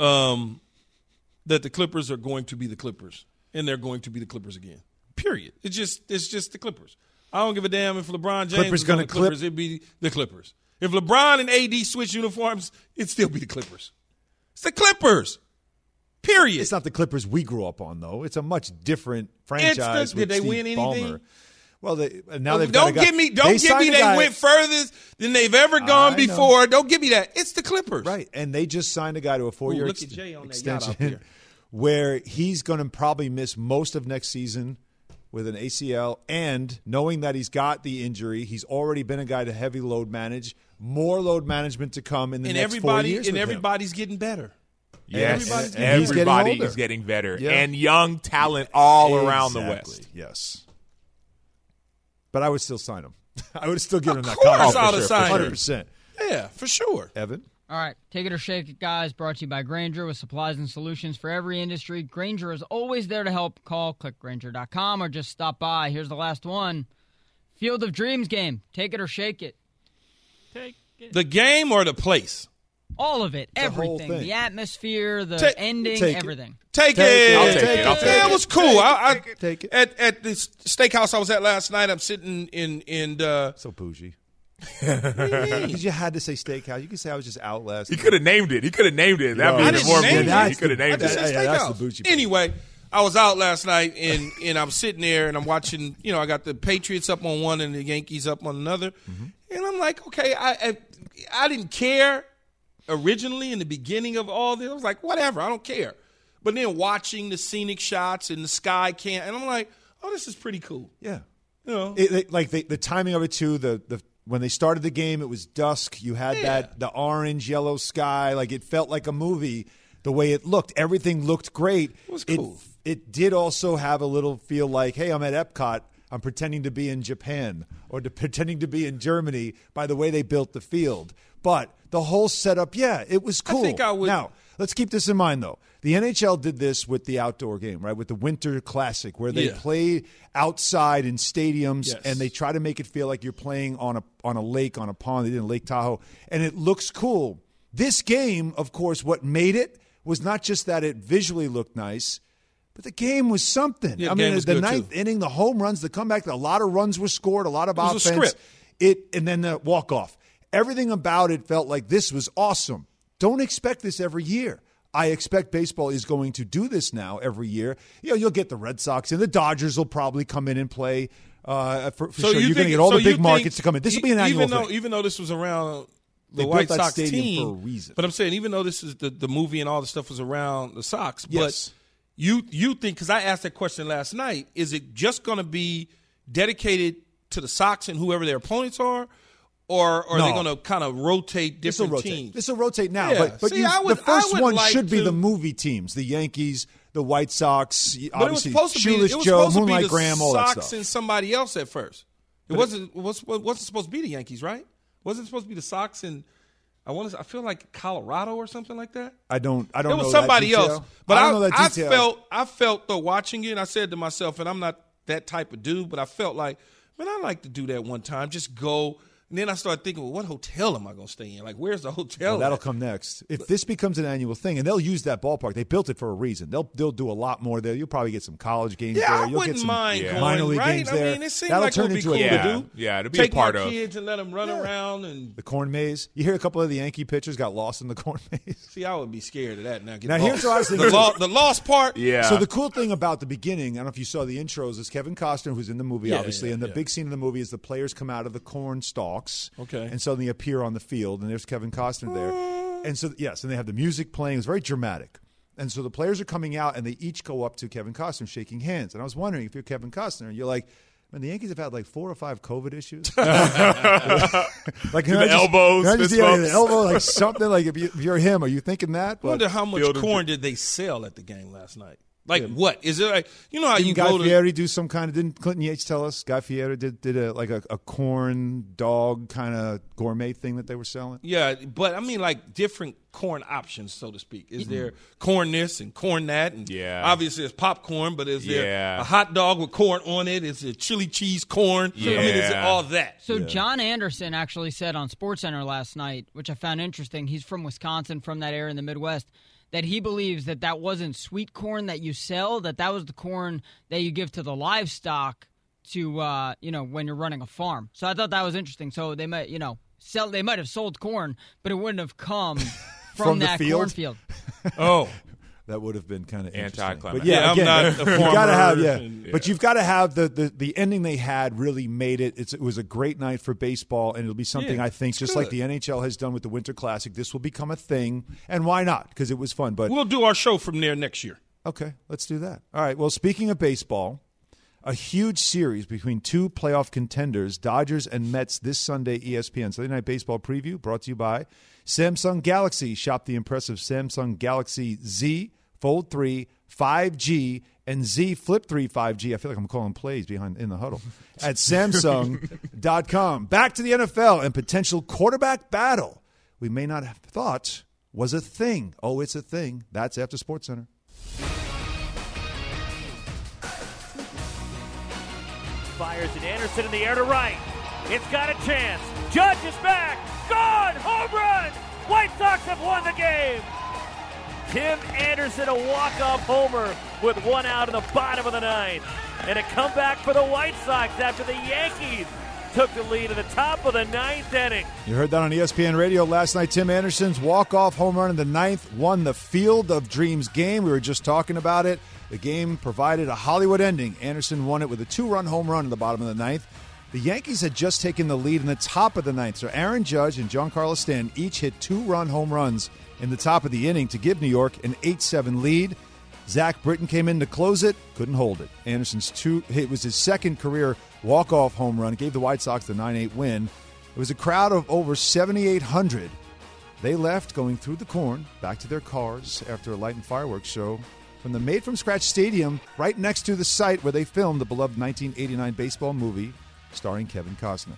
Speaker 3: Um, that the Clippers are going to be the Clippers, and they're going to be the Clippers again. Period. It's just it's just the Clippers. I don't give a damn if LeBron James
Speaker 2: Clippers
Speaker 3: was on
Speaker 2: gonna
Speaker 3: the Clippers.
Speaker 2: clip-
Speaker 3: It'd be the Clippers. If LeBron and A D switch uniforms, it'd still be the Clippers. It's the Clippers. Period.
Speaker 2: It's not the Clippers we grew up on, though. It's a much different franchise.
Speaker 3: It's the-
Speaker 2: with
Speaker 3: did they
Speaker 2: Steve
Speaker 3: win anything?
Speaker 2: Ballmer. Well, they, now
Speaker 3: Oh,
Speaker 2: they've got
Speaker 3: don't
Speaker 2: a guy-
Speaker 3: give me don't
Speaker 2: they
Speaker 3: give
Speaker 2: signed
Speaker 3: me
Speaker 2: a
Speaker 3: they
Speaker 2: guy-
Speaker 3: went further than they've ever gone
Speaker 2: I know.
Speaker 3: before. Don't give me that. It's the Clippers.
Speaker 2: Right, and they just signed a guy to a four-year
Speaker 3: Ooh, look
Speaker 2: ex-
Speaker 3: at Jay on that yacht
Speaker 2: extension
Speaker 3: out there.
Speaker 2: where he's going to probably miss most of next season with an A C L, and knowing that he's got the injury, he's already been a guy to heavy load manage. More load management to come in the
Speaker 3: And
Speaker 2: next four
Speaker 3: everybody
Speaker 2: years
Speaker 3: and
Speaker 2: with him.
Speaker 3: everybody's getting better.
Speaker 4: Yes,
Speaker 3: everybody's
Speaker 2: getting- he's getting
Speaker 4: everybody
Speaker 2: older.
Speaker 4: is getting better.
Speaker 2: Yeah.
Speaker 4: And young talent all around the
Speaker 2: Exactly,
Speaker 4: West.
Speaker 2: Yes. But I would still sign him. I would still give him that
Speaker 3: course
Speaker 2: contract.
Speaker 3: I would
Speaker 4: for sure,
Speaker 3: sign
Speaker 4: for
Speaker 3: him.
Speaker 2: one hundred percent.
Speaker 3: Yeah, for sure.
Speaker 2: Evan?
Speaker 9: All right, take it or shake it, guys. Brought to you by Granger with supplies and solutions for every industry. Granger is always there to help. Call, click Granger dot com, or just stop by. Here's the last one. Field of Dreams game. Take it or shake it. Take it.
Speaker 3: The game or the place?
Speaker 9: All of it.
Speaker 2: The whole
Speaker 9: everything.
Speaker 2: thing.
Speaker 9: The atmosphere, the
Speaker 3: Take-
Speaker 9: ending,
Speaker 2: take it.
Speaker 9: everything.
Speaker 3: Take,
Speaker 2: Take
Speaker 3: it.
Speaker 2: it.
Speaker 4: I'll take it. I'll take
Speaker 3: yeah,
Speaker 4: it.
Speaker 3: it was cool. I, I,
Speaker 2: it. Take it.
Speaker 3: At at this steakhouse I was at last night, I'm sitting in in uh,
Speaker 2: So bougie. Because you had to say steakhouse. You could say I was just out last
Speaker 4: He
Speaker 2: night.
Speaker 4: could have named it. He could have named it. That
Speaker 2: No,
Speaker 4: would
Speaker 2: I
Speaker 4: be
Speaker 2: didn't
Speaker 4: more
Speaker 2: name
Speaker 4: bougie.
Speaker 2: it.
Speaker 4: He could have
Speaker 3: I
Speaker 4: named
Speaker 3: just
Speaker 4: it.
Speaker 3: said
Speaker 2: Yeah, yeah, that's
Speaker 3: steakhouse.
Speaker 2: the bougie part.
Speaker 3: Anyway, I was out last night and and I'm sitting there and I'm watching. You know, I got the Patriots up on one and the Yankees up on another,
Speaker 2: Mm-hmm.
Speaker 3: and I'm like, okay, I, I I didn't care originally in the beginning of all this. I was like, whatever, I don't care. But then watching the scenic shots and the sky can, and I'm like, oh, this is pretty cool.
Speaker 2: Yeah.
Speaker 3: You know,
Speaker 2: It, it- like the, the timing of it too. The the when they started the game, it was dusk. You had
Speaker 3: Yeah.
Speaker 2: that the orange yellow sky. Like it felt like a movie. The way it looked, everything looked great.
Speaker 3: It was cool.
Speaker 2: It, it did also have a little feel like, hey, I'm at Epcot. I'm pretending to be in Japan or to, pretending to be in Germany by the way they built the field. But the whole setup, yeah, it was cool.
Speaker 3: I think I would-
Speaker 2: Now, let's keep this in mind, though. The N H L did this with the outdoor game, right, with the Winter Classic, where they
Speaker 3: Yeah.
Speaker 2: play outside in stadiums
Speaker 3: Yes.
Speaker 2: and they try to make it feel like you're playing on a on a lake, on a pond. They did in Lake Tahoe, and it looks cool. This game, of course, what made it was not just that it visually looked nice, but the game was something.
Speaker 3: Yeah, the
Speaker 2: I mean,
Speaker 3: game was
Speaker 2: the
Speaker 3: good,
Speaker 2: ninth
Speaker 3: too.
Speaker 2: inning, the home runs, the comeback, a lot of runs were scored, a lot of
Speaker 3: It was a
Speaker 2: offense.
Speaker 3: script.
Speaker 2: It and then the walk off. Everything about it felt like this was awesome. Don't expect this every year. I expect baseball is going to do this now every year. You know, you'll get the Red Sox and the Dodgers will probably come in and play. Uh, for, for
Speaker 3: so
Speaker 2: sure,
Speaker 3: you
Speaker 2: you're going to
Speaker 3: think-
Speaker 2: get all
Speaker 3: so
Speaker 2: the
Speaker 3: you
Speaker 2: big markets
Speaker 3: think
Speaker 2: to come in. This will
Speaker 3: e-
Speaker 2: be an annual
Speaker 3: even though,
Speaker 2: thing.
Speaker 3: Even though this was around the
Speaker 2: They built
Speaker 3: White
Speaker 2: that
Speaker 3: Sox
Speaker 2: stadium
Speaker 3: team,
Speaker 2: for a reason.
Speaker 3: But I'm saying, even though this is the, the movie and all the stuff was around the Sox,
Speaker 2: Yes.
Speaker 3: but you you think, because I asked that question last night, is it just going to be dedicated to the Sox and whoever their opponents are, or, or are they
Speaker 2: No.
Speaker 3: going to kind of rotate
Speaker 2: This will
Speaker 3: different
Speaker 2: rotate.
Speaker 3: teams?
Speaker 2: This will rotate now,
Speaker 3: Yeah.
Speaker 2: but but
Speaker 3: See,
Speaker 2: you,
Speaker 3: I would-
Speaker 2: the first
Speaker 3: I would
Speaker 2: one
Speaker 3: like
Speaker 2: should be
Speaker 3: to-
Speaker 2: the movie teams: the Yankees, the White Sox,
Speaker 3: But it was
Speaker 2: obviously
Speaker 3: supposed to be,
Speaker 2: Shoeless
Speaker 3: it was
Speaker 2: Joe,
Speaker 3: supposed to be
Speaker 2: Moonlight
Speaker 3: the
Speaker 2: Graham, all that
Speaker 3: Sox
Speaker 2: stuff.
Speaker 3: and somebody else at first. It wasn't it was wasn't supposed to be the Yankees, right? Wasn't it supposed to be the Sox and I want to. I feel like Colorado or something like that.
Speaker 2: I don't. I don't.
Speaker 3: It was
Speaker 2: know
Speaker 3: somebody
Speaker 2: that detail.
Speaker 3: else. But
Speaker 2: I
Speaker 3: I,
Speaker 2: don't know that
Speaker 3: I
Speaker 2: detail.
Speaker 3: felt, I felt though watching it. I said to myself, and I'm not that type of dude, but I felt like, man, I like to do that one time. Just go. And then I started thinking, well, what hotel am I going to stay in? Like, where's the hotel?
Speaker 2: Well, that'll
Speaker 3: at?
Speaker 2: come next. If this becomes an annual thing, and they'll use that ballpark, they built it for a reason. They'll they'll do a lot more there. You'll probably get some college games
Speaker 3: Yeah,
Speaker 2: there.
Speaker 3: I
Speaker 2: You'll
Speaker 3: wouldn't
Speaker 2: get some
Speaker 3: mind
Speaker 4: Yeah.
Speaker 3: going,
Speaker 2: minor league
Speaker 3: right?
Speaker 2: games
Speaker 3: I
Speaker 2: there.
Speaker 3: mean, it seems
Speaker 2: That'll
Speaker 3: like it
Speaker 2: turn
Speaker 3: would be
Speaker 2: into
Speaker 3: cool
Speaker 2: a
Speaker 4: Yeah.
Speaker 3: to do.
Speaker 4: Yeah, it'd be a
Speaker 3: Take
Speaker 4: part
Speaker 3: my
Speaker 4: of.
Speaker 3: kids and let them run around and
Speaker 2: the corn maze. You hear a couple of the Yankee pitchers got lost in the corn maze.
Speaker 3: see. I would be scared of that now. Get
Speaker 2: Now,
Speaker 3: lost.
Speaker 2: here's what I was
Speaker 3: the,
Speaker 2: thinking.
Speaker 3: lo- the lost part.
Speaker 4: Yeah.
Speaker 2: So the cool thing about the beginning, I don't know if you saw the intros, is Kevin Costner, who's in the movie,
Speaker 3: Yeah,
Speaker 2: obviously,
Speaker 3: yeah,
Speaker 2: and the
Speaker 3: yeah.
Speaker 2: big scene of the movie is the players come out of the corn stalks,
Speaker 3: Okay.
Speaker 2: and suddenly appear on the field, and there's Kevin Costner there, and so yes, and they have the music playing. It's very dramatic, and so the players are coming out, and they each go up to Kevin Costner, shaking hands, and I was wondering if you're Kevin Costner, and you're like, man, the Yankees have had like four or five COVID issues, like can
Speaker 4: The
Speaker 2: I just-
Speaker 4: elbows,
Speaker 2: can I just
Speaker 4: fist
Speaker 2: see, like,
Speaker 4: bumps.
Speaker 2: the elbow, like something, like if, you, if you're him, are you thinking that?
Speaker 3: I wonder how much
Speaker 4: Field of-
Speaker 3: corn did they sell at the game last night? Like what is it? Like you know how
Speaker 2: Didn't
Speaker 3: you
Speaker 2: Guy
Speaker 3: go to
Speaker 2: Fieri do some kind of? Didn't Clinton Yates tell us Guy Fieri did did a like a, a corn dog kind of gourmet thing that they were selling?
Speaker 3: yeah, but I mean like different corn options, so to speak. Is there corn this and corn that? And
Speaker 4: Yeah.
Speaker 3: obviously there's popcorn, but is there
Speaker 4: Yeah.
Speaker 3: a hot dog with corn on it? Is it chili cheese corn? I mean, is it
Speaker 4: Yeah.
Speaker 3: all that?
Speaker 9: So John Anderson actually said on SportsCenter last night, which I found interesting. He's from Wisconsin, from that area in the Midwest, that he believes that that wasn't sweet corn that you sell, that that was the corn that you give to the livestock to, uh, you know, when you're running a farm. So I thought that was interesting. So they might, you know, sell. They might have sold corn, but it wouldn't have come from,
Speaker 2: From the
Speaker 9: that
Speaker 2: field?
Speaker 9: cornfield.
Speaker 3: Oh,
Speaker 2: That would have been kind of interesting.
Speaker 4: Anticlimactic.
Speaker 2: But yeah,
Speaker 3: Yeah, I'm
Speaker 2: again,
Speaker 3: not a
Speaker 2: you've
Speaker 3: farmer
Speaker 2: got to have yeah.
Speaker 3: and-
Speaker 2: But you've got to have the, the the ending they had really made it. It's, it was a great night for baseball, and it'll be something
Speaker 3: Yeah,
Speaker 2: I think
Speaker 3: it's
Speaker 2: just
Speaker 3: good.
Speaker 2: like the N H L has done with the Winter Classic. This will become a thing, and why not? Because it was fun. But
Speaker 3: we'll do our show from there next year.
Speaker 2: okay, let's do that. All right. Well, speaking of baseball, a huge series between two playoff contenders, Dodgers and Mets, this Sunday, E S P N Sunday Night Baseball Preview, brought to you by Samsung Galaxy. Shop the impressive Samsung Galaxy Z Fold three, five G, and Z Flip three five G. I feel like I'm calling plays behind in the huddle at Samsung dot com. Back to the N F L and potential quarterback battle we may not have thought was a thing. Oh, it's a thing. That's after SportsCenter.
Speaker 10: Fires it. Anderson in the air to right. It's got a chance. Judge is back. Gone. Home run. White Sox have won the game. Tim Anderson, a walk-off homer with one out in the bottom of the ninth. And a comeback for the White Sox after the Yankees took the lead in the top of the ninth inning.
Speaker 2: You heard that on E S P N Radio last night. Tim Anderson's walk-off home run in the ninth won the Field of Dreams game. We were just talking about it. The game provided a Hollywood ending. Anderson won it with a two-run home run in the bottom of the ninth. The Yankees had just taken the lead in the top of the ninth, so Aaron Judge and Giancarlo Stanton each hit two-run home runs in the top of the inning to give New York an eight seven lead. Zach Britton came in to close it, couldn't hold it. Anderson's two, it was his second career walk-off home run, gave the White Sox the nine eight win. It was a crowd of over seventy-eight hundred. They left going through the corn, back to their cars after a light and fireworks show from the made-from-scratch stadium right next to the site where they filmed the beloved nineteen eighty-nine baseball movie starring Kevin Costner.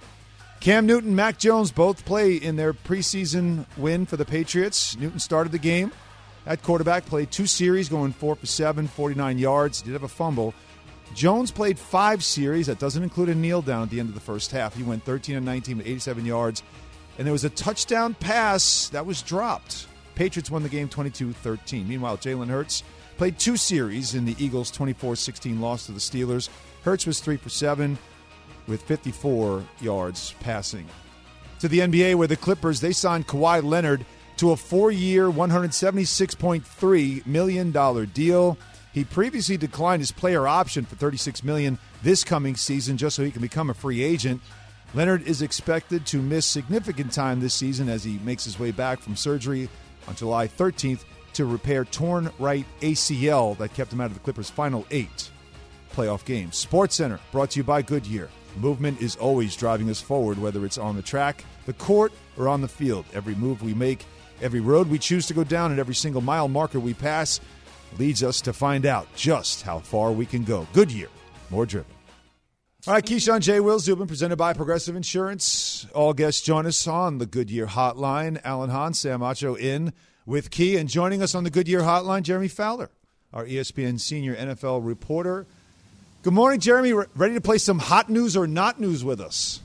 Speaker 2: Cam Newton, Mac Jones both play in their preseason win for the Patriots. Newton started the game at quarterback, played two series, going four for seven, forty-nine yards. Did have a fumble. Jones played five series. That doesn't include a kneel down at the end of the first half. He went thirteen and nineteen with eighty-seven yards. And there was a touchdown pass that was dropped. Patriots won the game twenty-two thirteen. Meanwhile, Jalen Hurts played two series in the Eagles' twenty-four sixteen loss to the Steelers. Hurts was three for seven with fifty-four yards passing. To the N B A, where the Clippers, they signed Kawhi Leonard to a four-year, one hundred seventy-six point three million dollars deal. He previously declined his player option for thirty-six million dollars this coming season just so he can become a free agent. Leonard is expected to miss significant time this season as he makes his way back from surgery on July thirteenth to repair torn right A C L that kept him out of the Clippers' final eight playoff games. SportsCenter, brought to you by Goodyear. Movement is always driving us forward, whether it's on the track, the court, or on the field. Every move we make, every road we choose to go down, and every single mile marker we pass leads us to find out just how far we can go. Goodyear, more driven. All right, Keyshawn J. Will Zubin, presented by Progressive Insurance. All guests join us on the Goodyear Hotline. Alan Hahn, Sam Acho in with Key. And joining us on the Goodyear Hotline, Jeremy Fowler, our E S P N senior N F L reporter. Good morning, Jeremy. Ready to play some hot news or not news with us?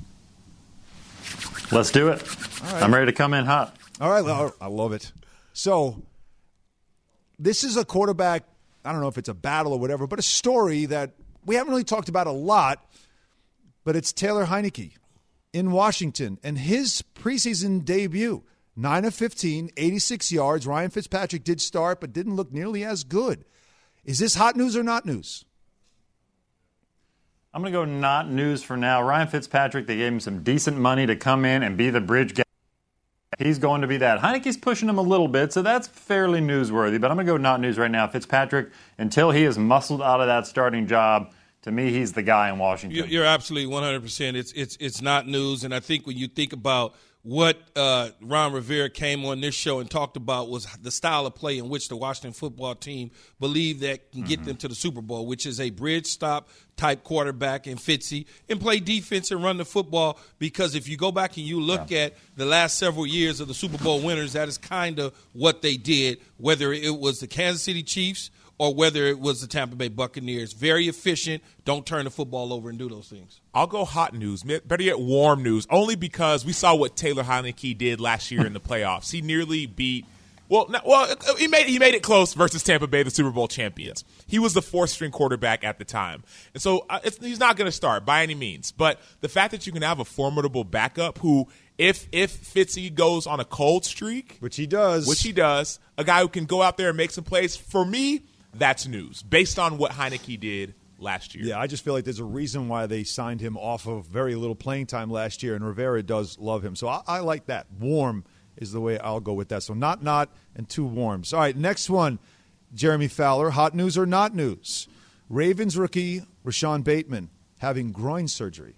Speaker 11: Let's do it.
Speaker 2: All right.
Speaker 11: I'm ready to come in hot.
Speaker 2: All right. I love it. So this is a quarterback, I don't know if it's a battle or whatever, but a story that we haven't really talked about a lot, but it's Taylor Heinicke in Washington and his preseason debut. nine of fifteen, eighty-six yards. Ryan Fitzpatrick did start, but didn't look nearly as good. Is this hot news or not news?
Speaker 11: I'm going to go not news for now. Ryan Fitzpatrick, they gave him some decent money to come in and be the bridge guy. He's going to be that. Heinicke's pushing him a little bit, so that's fairly newsworthy. But I'm going to go not news right now. Fitzpatrick, until he is muscled out of that starting job, to me, he's the guy in Washington.
Speaker 3: You're absolutely one hundred percent. It's it's it's not news. And I think when you think about what uh, Ron Rivera came on this show and talked about was the style of play in which the Washington football team believe that can get mm-hmm. them to the Super Bowl, which is a bridge stop type quarterback in Fitzy and play defense and run the football. Because if you go back and you look yeah. at the last several years of the Super Bowl winners, that is kind of what they did, whether it was the Kansas City Chiefs or whether it was the Tampa Bay Buccaneers. Very efficient. Don't turn the football over and do those things.
Speaker 4: I'll go hot news, better yet warm news, only because we saw what Taylor Heinicke did last year in the playoffs. He nearly beat well, – well, he made, he made it close versus Tampa Bay, the Super Bowl champions. He was the fourth-string quarterback at the time. And so uh, it's, he's not going to start by any means. But the fact that you can have a formidable backup who – If if Fitzy goes on a cold streak.
Speaker 2: Which he does.
Speaker 4: Which he does. A guy who can go out there and make some plays. For me, that's news based on what Heinicke did last year.
Speaker 2: Yeah, I just feel like there's a reason why they signed him off of very little playing time last year, and Rivera does love him. So I, I like that. Warm is the way I'll go with that. So not, not, and two warms. All right, next one, Jeremy Fowler. Hot news or not news? Ravens rookie Rashawn Bateman having groin surgery.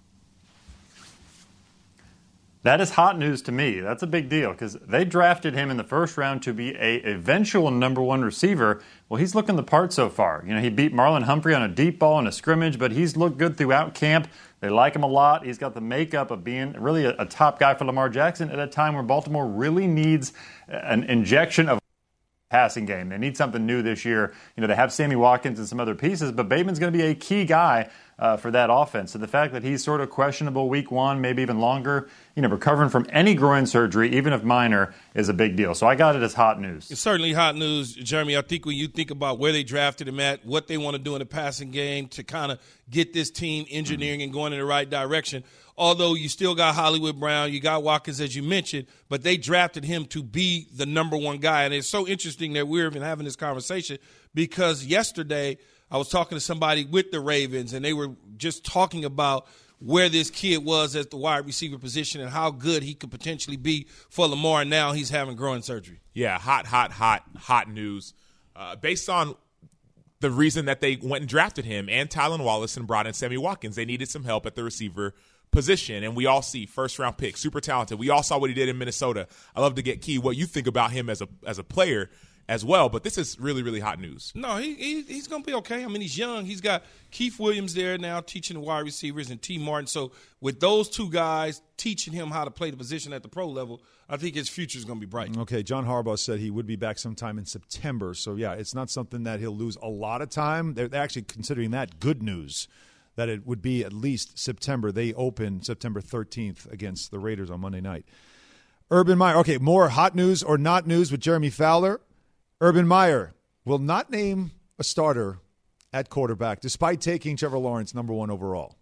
Speaker 11: That is hot news to me. That's a big deal because they drafted him in the first round to be a eventual number one receiver. Well, he's looking the part so far. You know, he beat Marlon Humphrey on a deep ball in a scrimmage, but he's looked good throughout camp. They like him a lot. He's got the makeup of being really a, a top guy for Lamar Jackson at a time where Baltimore really needs an injection of passing game. They need something new this year. You know, they have Sammy Watkins and some other pieces, but Bateman's going to be a key guy uh, for that offense. So the fact that he's sort of questionable week one, maybe even longer, you know, recovering from any groin surgery, even if minor, is a big deal. So I got it as hot news.
Speaker 3: It's certainly hot news, Jeremy. I think when you think about where they drafted him at, what they want to do in the passing game to kind of get this team engineering mm-hmm. and going in the right direction, although you still got Hollywood Brown, you got Watkins, as you mentioned, but they drafted him to be the number one guy. And it's so interesting that we're even having this conversation because yesterday I was talking to somebody with the Ravens, and they were just talking about where this kid was at the wide receiver position and how good he could potentially be for Lamar. Now he's having groin surgery.
Speaker 4: Yeah, hot, hot, hot, hot news. Uh, based on the reason that they went and drafted him and Tylan Wallace and brought in Sammy Watkins, they needed some help at the receiver position, and we all see first-round pick, super talented. We all saw what he did in Minnesota. I love to get Key what you think about him as a as a player as well, but this is really, really hot news.
Speaker 3: No, he, he he's going to be okay. I mean, he's young. He's got Keith Williams there now teaching the wide receivers and T. Martin. So with those two guys teaching him how to play the position at the pro level, I think his future is going to be bright.
Speaker 2: Okay, John Harbaugh said he would be back sometime in September. So, yeah, it's not something that he'll lose a lot of time. They're actually considering that good news, that it would be at least September. They open September thirteenth against the Raiders on Monday night. Urban Meyer. Okay, more hot news or not news with Jeremy Fowler. Urban Meyer will not name a starter at quarterback, despite taking Trevor Lawrence number one overall.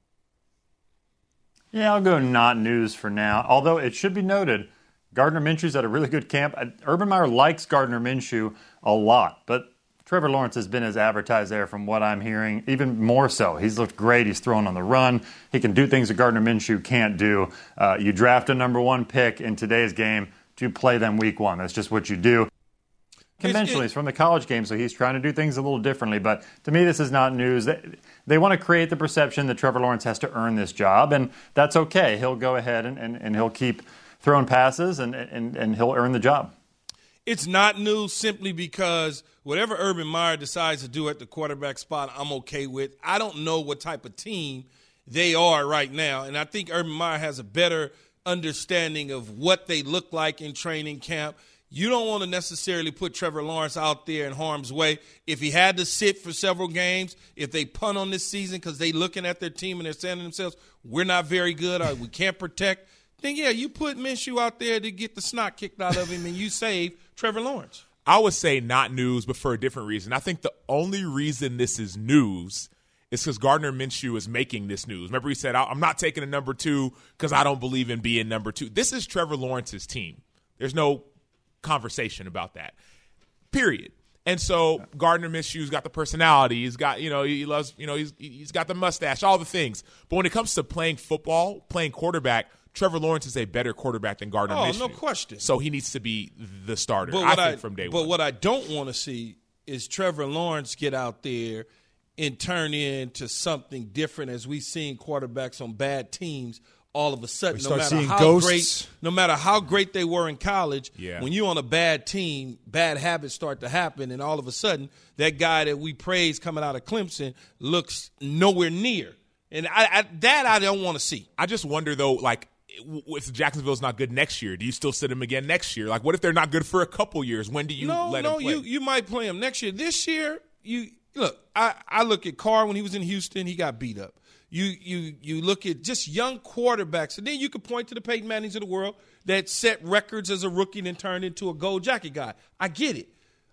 Speaker 11: Yeah, I'll go not news for now. Although it should be noted, Gardner Minshew's at a really good camp. Urban Meyer likes Gardner Minshew a lot, but Trevor Lawrence has been as advertised there from what I'm hearing, even more so. He's looked great. He's thrown on the run. He can do things that Gardner Minshew can't do. Uh, you draft a number one pick in today's game to play them week one. That's just what you do. Conventionally, it's from the college game, so he's trying to do things a little differently. But to me, this is not news. They, they want to create the perception that Trevor Lawrence has to earn this job, and that's okay. He'll go ahead and, and, and he'll keep throwing passes, and, and, and he'll earn the job.
Speaker 3: It's not news simply because whatever Urban Meyer decides to do at the quarterback spot, I'm okay with. I don't know what type of team they are right now, and I think Urban Meyer has a better understanding of what they look like in training camp. You don't want to necessarily put Trevor Lawrence out there in harm's way. If he had to sit for several games, if they punt on this season because they're looking at their team and they're saying to themselves, we're not very good or we can't protect, then, yeah, you put Minshew out there to get the snot kicked out of him and you save Trevor Lawrence.
Speaker 4: I would say not news, but for a different reason. I think the only reason this is news is because Gardner Minshew is making this news. Remember he said, I'm not taking a number two because I don't believe in being number two. This is Trevor Lawrence's team. There's no conversation about that, period. And so Gardner Minshew's got the personality. He's got, you know, he loves, you know, he's he's got the mustache, all the things. But when it comes to playing football, playing quarterback, Trevor Lawrence is a better quarterback than Gardner
Speaker 3: oh,
Speaker 4: Minshew.
Speaker 3: Oh, no question.
Speaker 4: So he needs to be the starter,
Speaker 3: but
Speaker 4: I think,
Speaker 3: I,
Speaker 4: from day
Speaker 3: but
Speaker 4: one.
Speaker 3: But what I don't want to see is Trevor Lawrence get out there and turn into something different, as we've seen quarterbacks on bad teams all of a sudden, no matter how
Speaker 2: ghosts.
Speaker 3: great, no matter how great they were in college,
Speaker 4: yeah.
Speaker 3: when you're on a bad team, bad habits start to happen, and all of a sudden, that guy that we praise coming out of Clemson looks nowhere near. And I, I, that I don't want to see.
Speaker 4: I just wonder, though, like, if Jacksonville's not good next year, do you still sit him again next year? Like, what if they're not good for a couple years? When do you
Speaker 3: no,
Speaker 4: let
Speaker 3: no,
Speaker 4: him play?
Speaker 3: No, you, you might play him next year. This year, you look, I, I look at Carr when he was in Houston, he got beat up. You you you look at just young quarterbacks, and then you could point to the Peyton Mannings of the world that set records as a rookie and then turned into a gold jacket guy. I get it.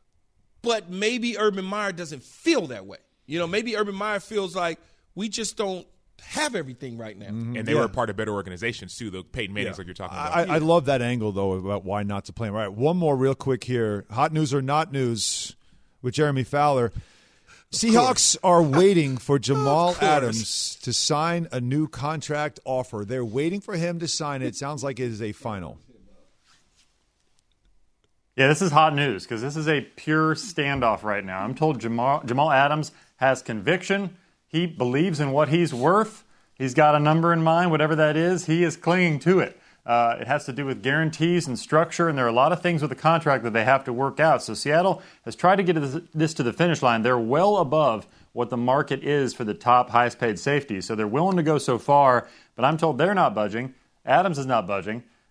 Speaker 3: But maybe Urban Meyer doesn't feel that way. You know, maybe Urban Meyer feels like we just don't have everything right now.
Speaker 4: Mm-hmm. And they yeah. were part of better organizations, too, the Peyton Mannings yeah. like you're talking about.
Speaker 2: I, I love that angle, though, about why not to play him. All right, one more real quick here. Hot news or not news with Jeremy Fowler. Seahawks are waiting for Jamal Adams to sign a new contract offer. They're waiting for him to sign it. Sounds like it is a final.
Speaker 11: Yeah, this is hot news because this is a pure standoff right now. I'm told Jamal, Jamal Adams has conviction. He believes in what he's worth. He's got a number in mind, whatever that is. He is clinging to it. Uh, it has to do with guarantees and structure, and there are a lot of things with the contract that they have to work out. So Seattle has tried to get this to the finish line. They're well above what the market is for the top highest-paid safeties. So they're willing to go so far, but I'm told they're not budging. Adams is not budging.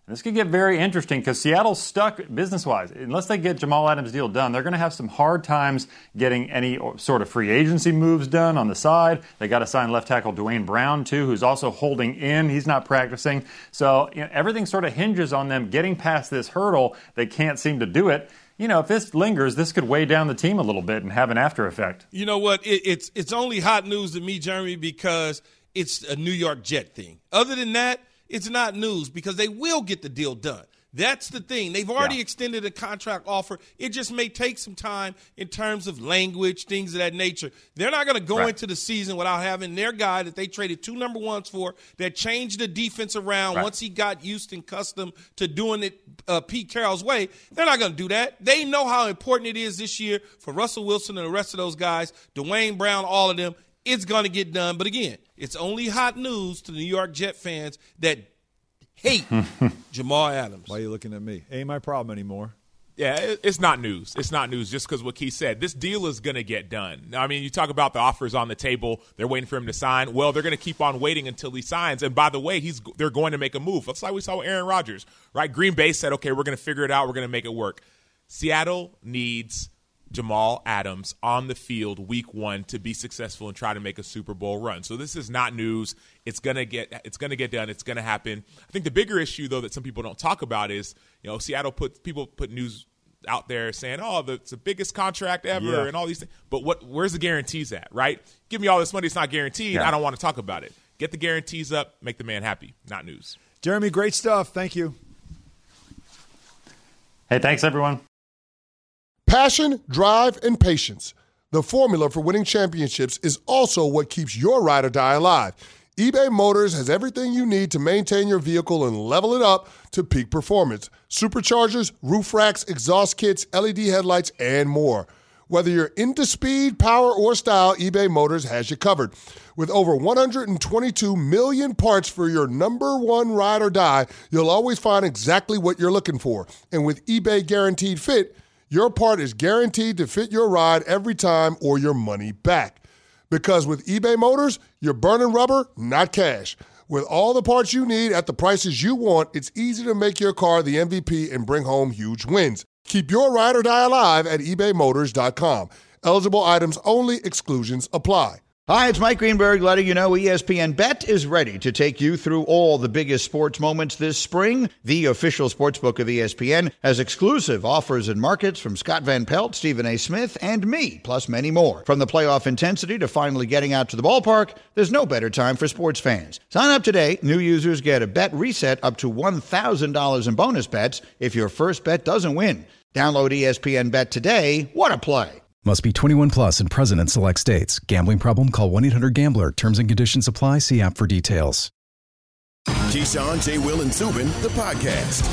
Speaker 11: And this could get very interesting because Seattle's stuck business-wise. Unless they get Jamal Adams' deal done, they're going to have some hard times getting any sort of free agency moves done on the side. They got to sign left tackle Dwayne Brown, too, who's also holding in. He's not practicing. So you know, everything sort of hinges on them getting past this hurdle. They can't seem to do it. You know, if this lingers, this could weigh down the team a little bit and have an after effect.
Speaker 3: You know what? It, it's it's only hot news to me, Jeremy, because it's a New York Jet thing. Other than that, it's not news because they will get the deal done. That's the thing. They've already yeah. extended a contract offer. It just may take some time in terms of language, things of that nature. They're not going to go right. into the season without having their guy that they traded two number ones for, that changed the defense around right. once he got used and accustomed to doing it uh, Pete Carroll's way. They're not going to do that. They know how important it is this year for Russell Wilson and the rest of those guys, Dwayne Brown, all of them. It's going to get done. But, again, it's only hot news to the New York Jet fans that hate Jamal Adams.
Speaker 2: Why are you looking at me? Ain't my problem anymore.
Speaker 4: Yeah, it's not news. It's not news just because what Keith said. This deal is going to get done. I mean, you talk about the offers on the table. They're waiting for him to sign. Well, they're going to keep on waiting until he signs. And by the way, he's they're going to make a move. That's like we saw with Aaron Rodgers, right? Green Bay said, okay, we're going to figure it out. We're going to make it work. Seattle needs Jamal Adams on the field week one to be successful and try to make a Super Bowl run. So this is not news. It's gonna get it's gonna get done. It's gonna happen. I think the bigger issue though that some people don't talk about is, you know, Seattle put people put news out there saying, oh, it's the biggest contract ever yeah. and all these things. But what where's the guarantees at, right? Give me all this money, it's not guaranteed. Yeah. I don't want to talk about it. Get the guarantees up, make the man happy. Not news.
Speaker 2: Jeremy, great stuff. Thank you.
Speaker 11: Hey, thanks everyone.
Speaker 7: Passion, drive, and patience. The formula for winning championships is also what keeps your ride or die alive. eBay Motors has everything you need to maintain your vehicle and level it up to peak performance. Superchargers, roof racks, exhaust kits, L E D headlights, and more. Whether you're into speed, power, or style, eBay Motors has you covered. With over one hundred twenty-two million parts for your number one ride or die, you'll always find exactly what you're looking for. And with eBay Guaranteed Fit, your part is guaranteed to fit your ride every time or your money back. Because with eBay Motors, you're burning rubber, not cash. With all the parts you need at the prices you want, it's easy to make your car the M V P and bring home huge wins. Keep your ride or die alive at ebay motors dot com. Eligible items only. Exclusions apply.
Speaker 12: Hi, it's Mike Greenberg letting you know E S P N Bet is ready to take you through all the biggest sports moments this spring. The official sportsbook of E S P N has exclusive offers and markets from Scott Van Pelt, Stephen A. Smith, and me, plus many more. From the playoff intensity to finally getting out to the ballpark, there's no better time for sports fans. Sign up today. New users get a bet reset up to one thousand dollars in bonus bets if your first bet doesn't win. Download E S P N Bet today. What a play.
Speaker 13: Must be twenty-one plus and present in select states. Gambling problem? Call one eight hundred gambler. Terms and conditions apply. See app for details.
Speaker 1: Keyshawn, J. Will, and Zubin, the podcast.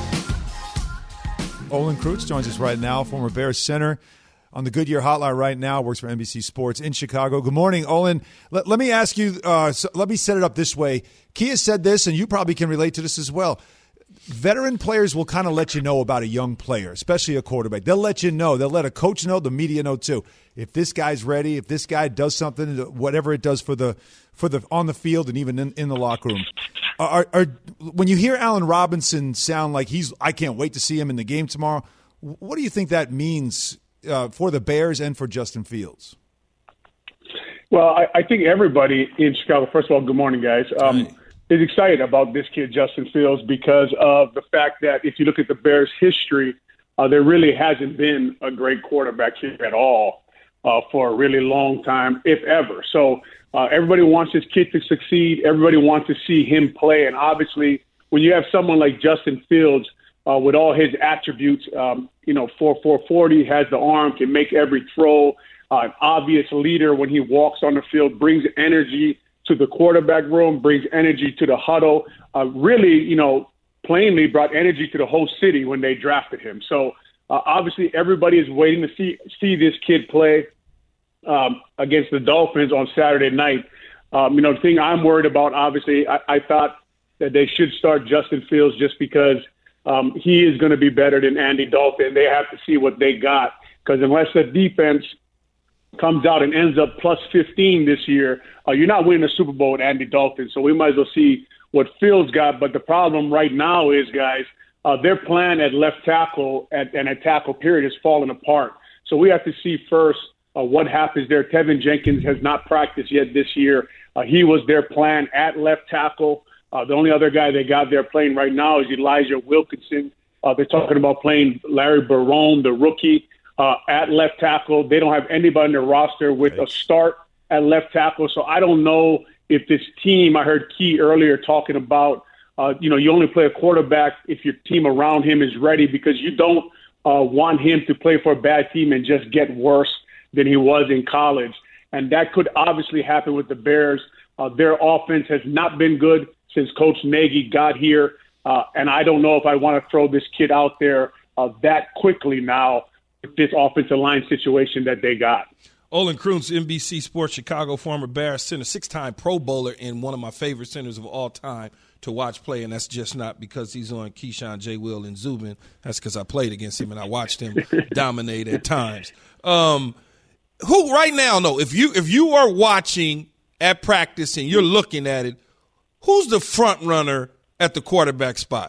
Speaker 2: Olin Kreutz joins us right now, former Bears center on the Goodyear Hotline right now, works for N B C Sports in Chicago. Good morning, Olin. Let, let me ask you, uh, so let me set it up this way. Key has said this, and you probably can relate to this as well. Veteran players will kind of let you know about a young player, especially a quarterback. They'll let you know. They'll let a coach know, the media know too. If this guy's ready, if this guy does something, whatever it does for the for the on the field and even in, in the locker room. Are, are when you hear Allen Robinson sound like he's, I can't wait to see him in the game tomorrow. What do you think that means uh, for the Bears and for Justin Fields?
Speaker 14: Well, I, I think everybody in Chicago. First of all, good morning, guys. Um, is excited about this kid, Justin Fields, because of the fact that if you look at the Bears' history, uh, there really hasn't been a great quarterback here at all uh, for a really long time, if ever. So uh, everybody wants this kid to succeed. Everybody wants to see him play. And obviously, when you have someone like Justin Fields uh, with all his attributes, um, you know, four four forty, has the arm, can make every throw, uh, an obvious leader when he walks on the field, brings energy to the quarterback room, brings energy to the huddle, uh, really, you know, plainly brought energy to the whole city when they drafted him. So uh, obviously everybody is waiting to see see this kid play um, against the Dolphins on Saturday night. Um, you know, the thing I'm worried about, obviously, I, I thought that they should start Justin Fields just because um, he is going to be better than Andy Dalton. They have to see what they got, because unless the defense comes out and ends up plus fifteen this year, uh, you're not winning a Super Bowl with Andy Dalton. So we might as well see what Fields got. But the problem right now is, guys, uh, their plan at left tackle at, and at tackle period is falling apart. So we have to see first uh, what happens there. Tevin Jenkins has not practiced yet this year. Uh, he was their plan at left tackle. Uh, the only other guy they got there playing right now is Elijah Wilkinson. Uh, they're talking about playing Larry Barone, the rookie, uh, at left tackle. They don't have anybody on their roster with a start at left tackle. So I don't know if this team, I heard Key earlier talking about, uh, you know, you only play a quarterback if your team around him is ready, because you don't uh, want him to play for a bad team and just get worse than he was in college. And that could obviously happen with the Bears. Uh, their offense has not been good since Coach Nagy got here. Uh, and I don't know if I want to throw this kid out there uh, that quickly now with this offensive line situation that they got.
Speaker 3: Olin Kreutz, N B C Sports Chicago, former Bears center, six-time Pro Bowler, and one of my favorite centers of all time to watch play. And that's just not because he's on Keyshawn, J. Will, and Zubin. That's because I played against him and I watched him dominate at times. Um, who right now, no, if you if you are watching at practice and you're looking at it, who's the front runner at the quarterback spot?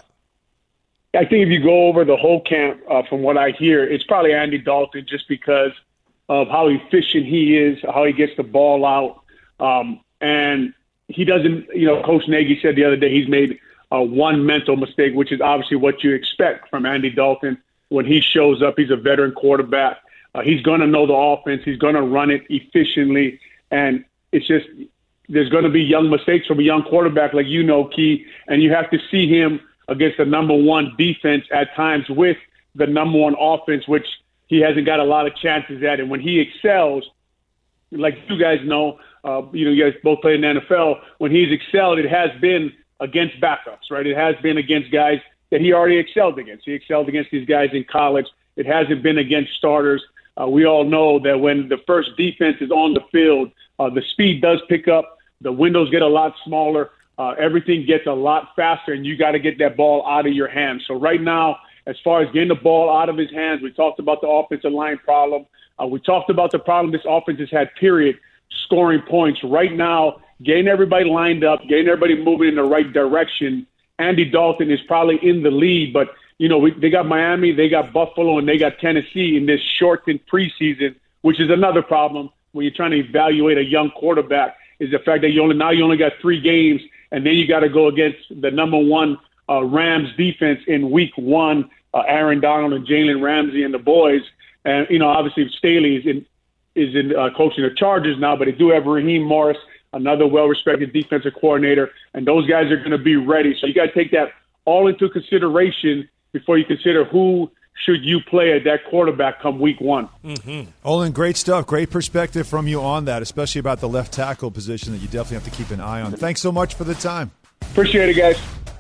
Speaker 14: I think if you go over the whole camp, uh, from what I hear, it's probably Andy Dalton, just because of how efficient he is, how he gets the ball out. Um, and he doesn't, you know, Coach Nagy said the other day he's made uh, one mental mistake, which is obviously what you expect from Andy Dalton. When he shows up, he's a veteran quarterback. Uh, he's going to know the offense. He's going to run it efficiently. And it's just, there's going to be young mistakes from a young quarterback, like you know, Key, and you have to see him against the number one defense at times with the number one offense, which he hasn't got a lot of chances at. And when he excels, like you guys know, uh, you know, you guys both play in the N F L, when he's excelled, it has been against backups, right? It has been against guys that he already excelled against. He excelled against these guys in college. It hasn't been against starters. Uh, we all know that when the first defense is on the field, uh, the speed does pick up. The windows get a lot smaller. Uh, everything gets a lot faster, and you got to get that ball out of your hands. So right now, as far as getting the ball out of his hands, we talked about the offensive line problem. Uh, we talked about the problem this offense has had, period, scoring points. Right now, getting everybody lined up, getting everybody moving in the right direction. Andy Dalton is probably in the lead, but, you know, we, they got Miami, they got Buffalo, and they got Tennessee in this shortened preseason, which is another problem when you're trying to evaluate a young quarterback, is the fact that you only now you only got three games, and then you got to go against the number one uh, Rams defense in week one, uh, Aaron Donald and Jalen Ramsey and the boys. And, you know, obviously Staley is in, is in uh, coaching the Chargers now, but they do have Raheem Morris, another well-respected defensive coordinator, and those guys are going to be ready. So you got to take that all into consideration before you consider who should you play at that quarterback come week one.
Speaker 2: Mm-hmm. Olin, great stuff. Great perspective from you on that, especially about the left tackle position that you definitely have to keep an eye on. Thanks so much for the time.
Speaker 14: Appreciate it, guys.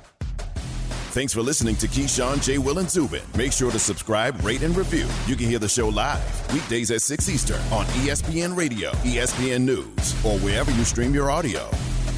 Speaker 1: Thanks for listening to Keyshawn, J. Will, and Zubin. Make sure to subscribe, rate, and review. You can hear the show live weekdays at six Eastern on E S P N Radio, E S P N News, or wherever you stream your audio.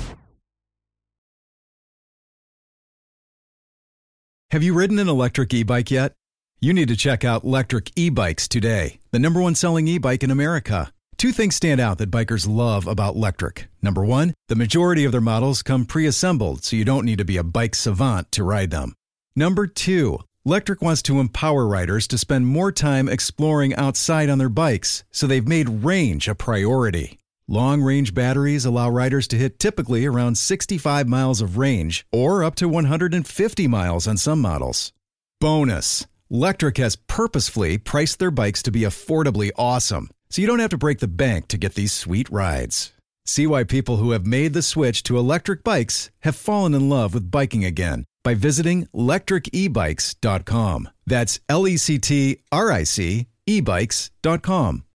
Speaker 13: Have you ridden an electric e-bike yet? You need to check out Lectric E-Bikes today, the number one selling e-bike in America. Two things stand out that bikers love about Lectric. Number one, the majority of their models come pre-assembled, so you don't need to be a bike savant to ride them. Number two, Lectric wants to empower riders to spend more time exploring outside on their bikes, so they've made range a priority. Long-range batteries allow riders to hit typically around sixty-five miles of range, or up to one hundred fifty miles on some models. Bonus! Lectric has purposefully priced their bikes to be affordably awesome, so you don't have to break the bank to get these sweet rides. See why people who have made the switch to electric bikes have fallen in love with biking again by visiting lectric e bikes dot com. That's L E C T R I C e bikes dot com.